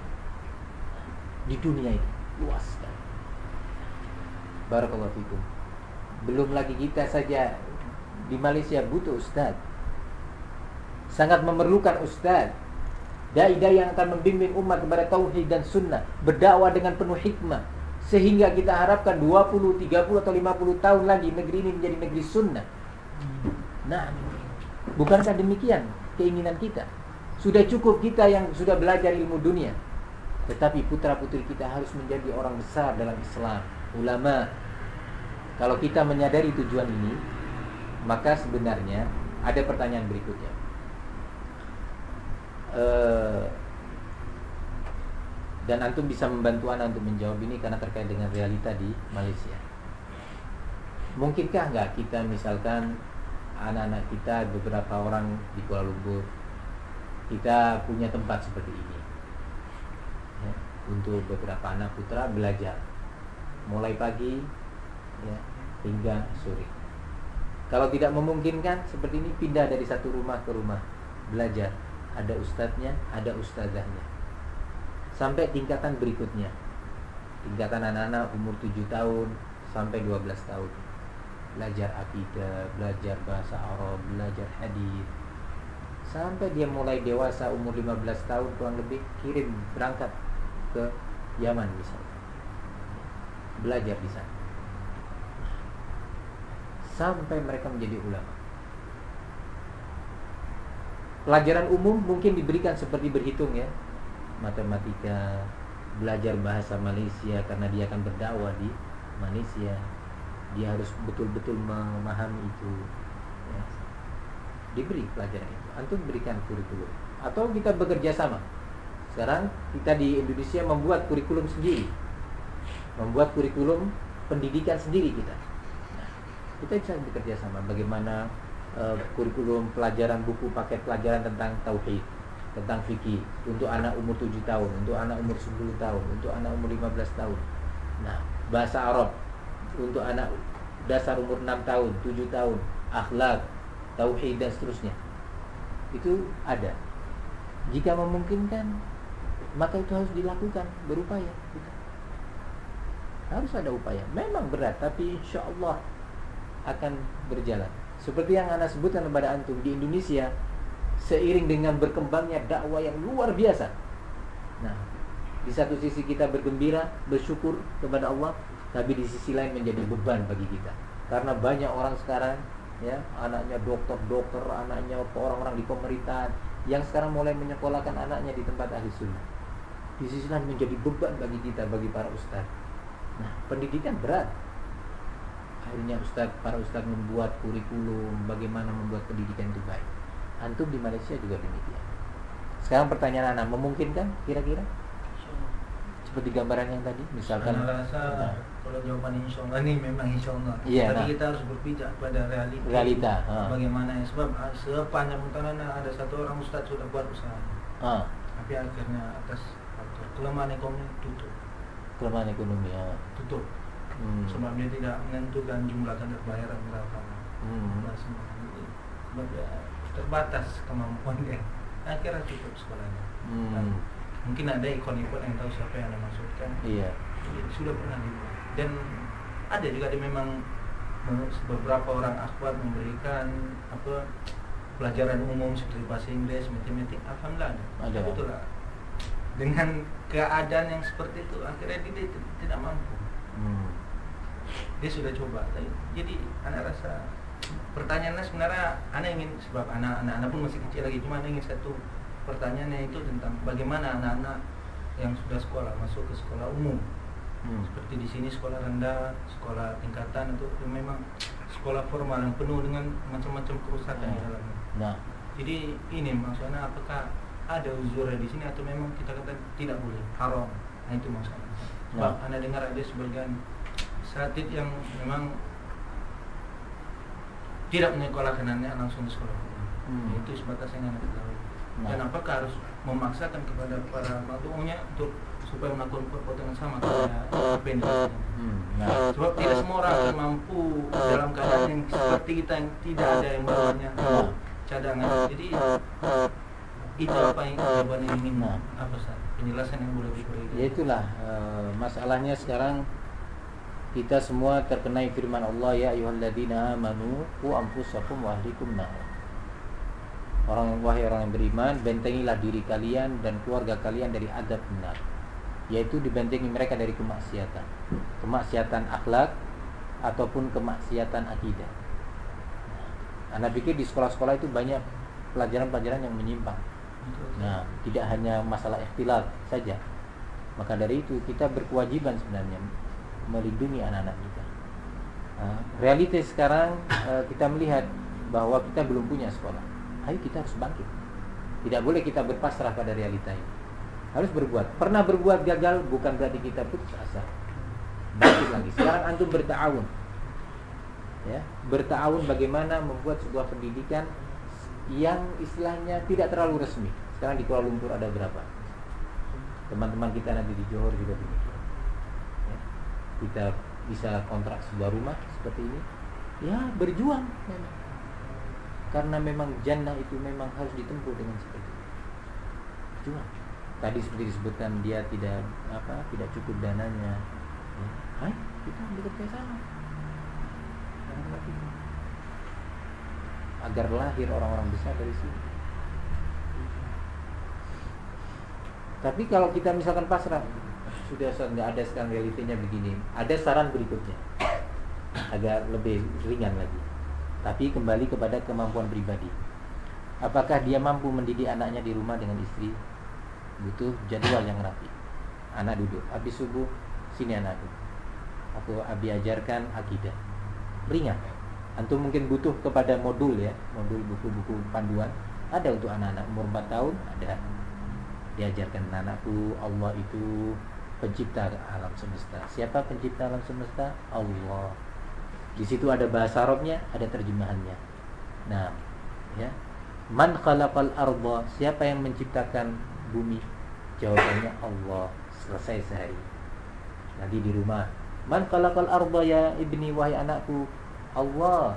di dunia ini, luas sekali. Barakallahu fikum. Belum lagi kita saja di Malaysia butuh ustaz, sangat memerlukan ustaz, dai-dai yang akan membimbing umat kepada tauhid dan sunnah, berdakwah dengan penuh hikmah, sehingga kita harapkan 20, 30 atau 50 tahun lagi negeri ini menjadi negeri sunnah. Nah, bukankah demikian keinginan kita? Sudah cukup kita yang sudah belajar ilmu dunia, tetapi putra-putri kita harus menjadi orang besar dalam Islam, ulama. Kalau kita menyadari tujuan ini, maka sebenarnya ada pertanyaan berikutnya. Dan antum bisa membantu ana untuk menjawab ini karena terkait dengan realita di Malaysia. Mungkinkah enggak kita misalkan anak-anak kita, beberapa orang di Kuala Lumpur, kita punya tempat seperti ini ya, untuk beberapa anak putra belajar mulai pagi ya, hingga sore. Kalau tidak memungkinkan seperti ini, pindah dari satu rumah ke rumah belajar. Ada ustadznya, ada ustazahnya. Sampai tingkatan berikutnya, tingkatan anak-anak umur 7 tahun sampai 12 tahun, belajar akidah, belajar bahasa Arab, belajar hadis. Sampai dia mulai dewasa umur 15 tahun kurang lebih, kirim berangkat ke Yaman misalnya, belajar di sana sampai mereka menjadi ulama. Pelajaran umum mungkin diberikan seperti berhitung ya, matematika, belajar bahasa Malaysia karena dia akan berdakwah di Malaysia. Dia harus betul-betul memahami itu ya. Diberi pelajaran itu, antum berikan kurikulum. Atau kita bekerja sama. Sekarang kita di Indonesia membuat kurikulum sendiri, membuat kurikulum pendidikan sendiri kita. Kita bisa bekerja sama bagaimana kurikulum pelajaran, buku paket pelajaran tentang tauhid, tentang fikih untuk anak umur 7 tahun, untuk anak umur 10 tahun, untuk anak umur 15 tahun. Nah, bahasa Arab untuk anak dasar umur 6 tahun, 7 tahun, akhlak, tauhid dan seterusnya. Itu ada. Jika memungkinkan, maka itu harus dilakukan, berupaya kita. Harus ada upaya. Memang berat, tapi insya Allah akan berjalan. Seperti yang Anda sebutkan kepada antum, di Indonesia seiring dengan berkembangnya dakwah yang luar biasa. Nah, di satu sisi kita bergembira, bersyukur kepada Allah, tapi di sisi lain menjadi beban bagi kita. Karena banyak orang sekarang ya, anaknya dokter, anaknya orang-orang di pemerintahan yang sekarang mulai menyekolahkan anaknya di tempat ahli sunnah. Di sisi lain menjadi beban bagi kita, bagi para ustaz. Nah, pendidikan berat. Akhirnya para ustaz membuat kurikulum bagaimana membuat pendidikan itu baik. Antum di Malaysia juga demikian. Sekarang pertanyaan anak, memungkinkan kira-kira? Seperti gambaran yang tadi, misalkan. Saya rasa kalau jawaban insya Allah ini memang insya Allah. Iya, tapi kita harus berpijak pada realita. Bagaimana ya? Sebab sepanjang tahun ada satu orang ustaz sudah buat usaha. Tapi akhirnya atas faktor kelemahan ekonomi tutup. Kelemahan ekonomi ya. Tutup. Sebab dia tidak menentukan jumlah kadar bayaran berapa. Terbatas kemampuan dia. Akhirnya tutup sekolahnya. Mungkin ada ikon-ikon yang tahu siapa yang dimaksudkan. Iya. Sudah pernah dibuat. Dan ada juga dia memang beberapa orang akhwat memberikan pelajaran umum seperti bahasa Inggris, matematik, alhamdulillah ada. Itulah dengan keadaan yang seperti itu akhirnya dia tidak mampu. Dia sudah coba, jadi anak rasa pertanyaannya sebenarnya anak ingin, sebab anak pun masih kecil lagi, cuma anak ingin satu pertanyaannya itu tentang bagaimana anak-anak yang sudah sekolah masuk ke sekolah umum. Seperti di sini sekolah rendah, sekolah tingkatan itu memang sekolah formal yang penuh dengan macam-macam kerusakan di dalamnya. Jadi ini maksudnya apakah ada uzurnya di sini atau memang kita kata tidak boleh, haram. Nah itu maksudnya. Sebab Anda dengar ada sebagian asatidz yang memang tidak menyekolahkan anak langsung di sekolah. Itu sebatas yang Anda ketahui. Dan apakah harus memaksakan kepada para makmumnya untuk supaya melakukan perbuatan sama kepada pendek. Sebab tidak semua orang akan mampu dalam keadaan yang seperti kita yang tidak ada yang bawahnya cadangan. Jadi itu apa yang jawaban yang ingin apa Ustaz? Penjelasan yang boleh diberikan. Ya itulah masalahnya sekarang kita semua terkena firman Allah, ya ayyuhalladzina amanu qu anfusakum wa ahlikum nar. Wahai orang yang beriman, bentengilah diri kalian dan keluarga kalian dari adab benar, yaitu dibentengi mereka dari kemaksiatan akhlak ataupun kemaksiatan akidah. Anda pikir di sekolah-sekolah itu banyak pelajaran-pelajaran yang menyimpang. Nah, tidak hanya masalah ikhtilat saja. Maka dari itu kita berkewajiban sebenarnya melindungi anak-anak kita. Realitas sekarang kita melihat bahwa kita belum punya sekolah. Ayo kita harus bangkit. Tidak boleh kita berpasrah pada realita ini. Harus berbuat. Pernah berbuat gagal bukan berarti kita putus asa. Bangkit lagi. Sekarang antum berta'awun. Ya, berta'awun bagaimana membuat sebuah pendidikan yang istilahnya tidak terlalu resmi. Sekarang di Kuala Lumpur ada berapa? Teman-teman kita nanti di Johor juga demikian. Ya, kita bisa kontrak sebuah rumah seperti ini. Ya, berjuang memang. Karena memang jannah itu memang harus ditempuh dengan seperti itu. Berjuang. Tadi seperti disebutkan dia tidak cukup dananya. Ya, ayo kita bekerja sama. Agar lahir orang-orang besar dari sini. Tapi kalau kita misalkan pasrah, sudah nggak ada sekarang realitinya begini. Ada saran berikutnya, agak lebih ringan lagi. Tapi kembali kepada kemampuan pribadi. Apakah dia mampu mendidik anaknya di rumah dengan istri? Butuh jadwal yang rapi. Anak duduk, habis subuh sini anakku, aku ajarkan akidah. Ringan. Antum mungkin butuh kepada modul ya, modul buku-buku panduan. Ada untuk anak-anak umur 4 tahun, ada. Diajarkan anakku, Allah itu pencipta alam semesta. Siapa pencipta alam semesta? Allah. Di situ ada bahasa Arabnya, ada terjemahannya. Nah, ya. Man khalaqal arda? Siapa yang menciptakan bumi? Jawabannya Allah. Selesai sehari. Nanti di rumah, man khalaqal arda ya ibni, wahai anakku? Allah.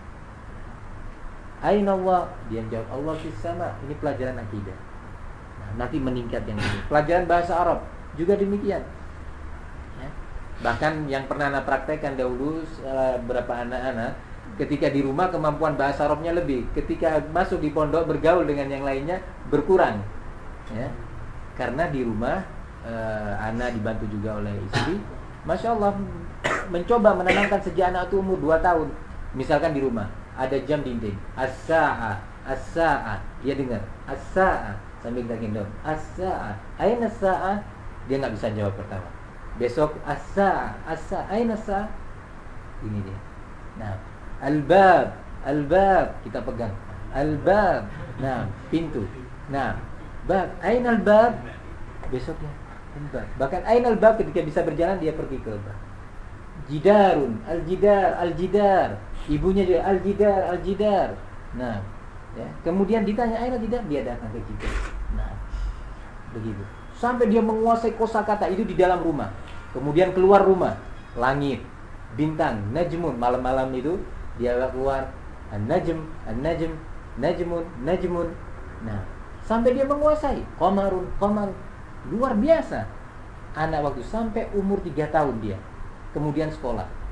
Aina Allah? Dia jawab Allah fis sama. Ini pelajaran akidah. Nah, nanti meningkat yang ini. Pelajaran bahasa Arab juga demikian. Ya. Bahkan yang pernah Anda praktekkan dahulu beberapa anak-anak, ketika di rumah kemampuan bahasa Arabnya lebih, ketika masuk di pondok bergaul dengan yang lainnya berkurang. Ya. Karena di rumah anak dibantu juga oleh istri. Masya Allah, mencoba menanamkan sejak anak itu umur 2 tahun. Misalkan di rumah ada jam dinding, as-sa'a, as-sa'a, dia dengar as-sa'a sambil kita gendong, as-sa'a, aina as-sa'a, dia nggak bisa jawab pertama. Besok as-sa'a, as-sa'a, aina as-sa'a, ini dia. Nah, al-bab, al-bab, kita pegang al-bab, nah pintu, nah bab, aina al-bab, besoknya al-bab. Bahkan aina al-bab, ketika bisa berjalan dia pergi ke bab. Jidarun, al-jidar, al-jidar, ibunya juga al-jidar, al-jidar. Nah, ya. Kemudian ditanya aina jidar, dia datang ke jidar. Nah, begitu. Sampai dia menguasai kosakata itu di dalam rumah. Kemudian keluar rumah, langit, bintang, najmun, malam-malam itu dia keluar an-najm, an-najm, najmun, najmun. Nah, sampai dia menguasai qamarun, qamar. Luar biasa. Anak waktu sampai umur 3 tahun dia. Kemudian sekolah.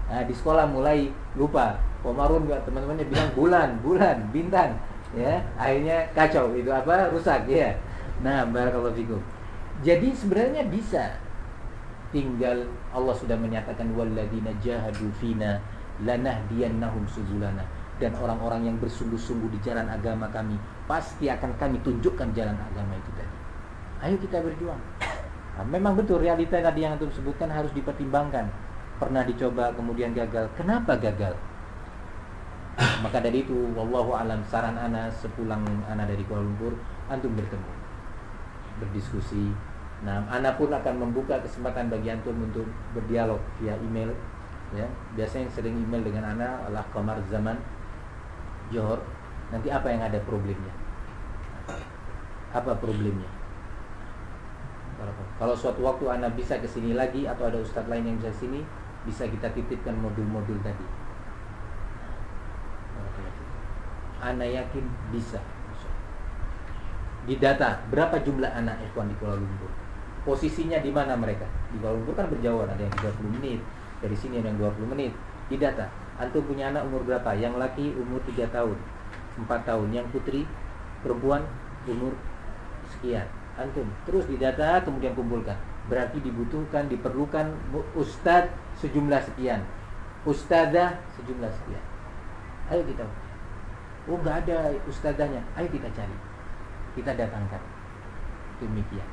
Nah, di sekolah mulai lupa. Komarun juga teman-temannya bilang bulan, bintang. Ya, akhirnya kacau itu apa? Rusak ya. Nah, barakallahu fikum. Jadi sebenarnya bisa. Tinggal Allah sudah menyatakan walladzina jahadu fina lanahdiyannahum subulana. Dan orang-orang yang bersungguh-sungguh di jalan agama kami, pasti akan kami tunjukkan jalan agama itu tadi. Ayo kita berjuang. Nah, memang betul realita tadi yang antum sebutkan harus dipertimbangkan. Pernah dicoba kemudian gagal. Kenapa gagal? Maka dari itu wallahu alam, saran ana sepulang ana dari Kuala Lumpur, antum bertemu, berdiskusi. Nah, ana pun akan membuka kesempatan bagi antum untuk berdialog via email. Ya, biasanya yang sering email dengan ana adalah Qamar Zaman Johor. Nanti apa yang ada problemnya? Apa problemnya? Kalau suatu waktu ana bisa ke sini lagi atau ada ustadz lain yang bisa sini, bisa kita titipkan modul-modul tadi. Ana yakin bisa. Di data berapa jumlah anak ikhwan di Kuala Lumpur? Posisinya di mana mereka? Di Kuala Lumpur kan berjauhan, ada yang 30 menit. Dari sini ada yang 20 menit. Di data, antum punya anak umur berapa? Yang laki umur 3 tahun, 4 tahun. Yang putri, perempuan umur sekian. Antum terus didata, kemudian kumpulkan. Berarti diperlukan ustadz sejumlah sekian, ustadzah sejumlah sekian. Ayo kita. Oh, nggak ada ustadzahnya. Ayo kita cari, kita datangkan. Demikian.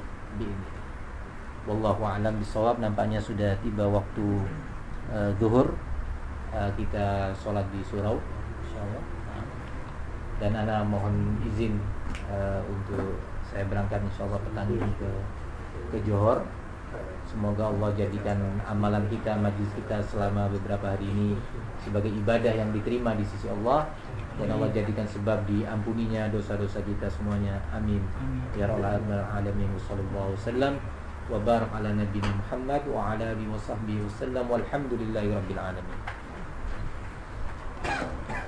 Wallahu a'lam bishawab. Nampaknya sudah tiba waktu zuhur. Kita sholat di surau, insyaallah. Dan ana mohon izin untuk saya berangkat insyaallah petang ini ke Johor. Semoga Allah jadikan amalan kita, majlis kita selama beberapa hari ini sebagai ibadah yang diterima di sisi Allah, dan Allah jadikan sebab diampuninya dosa-dosa kita semuanya. Amin. Ya rabbal alamin. Wassallallahu wasallam wa barak ala nabiyina Muhammad wa ala alihi washabbihi wasallam walhamdulillahi rabbil alamin.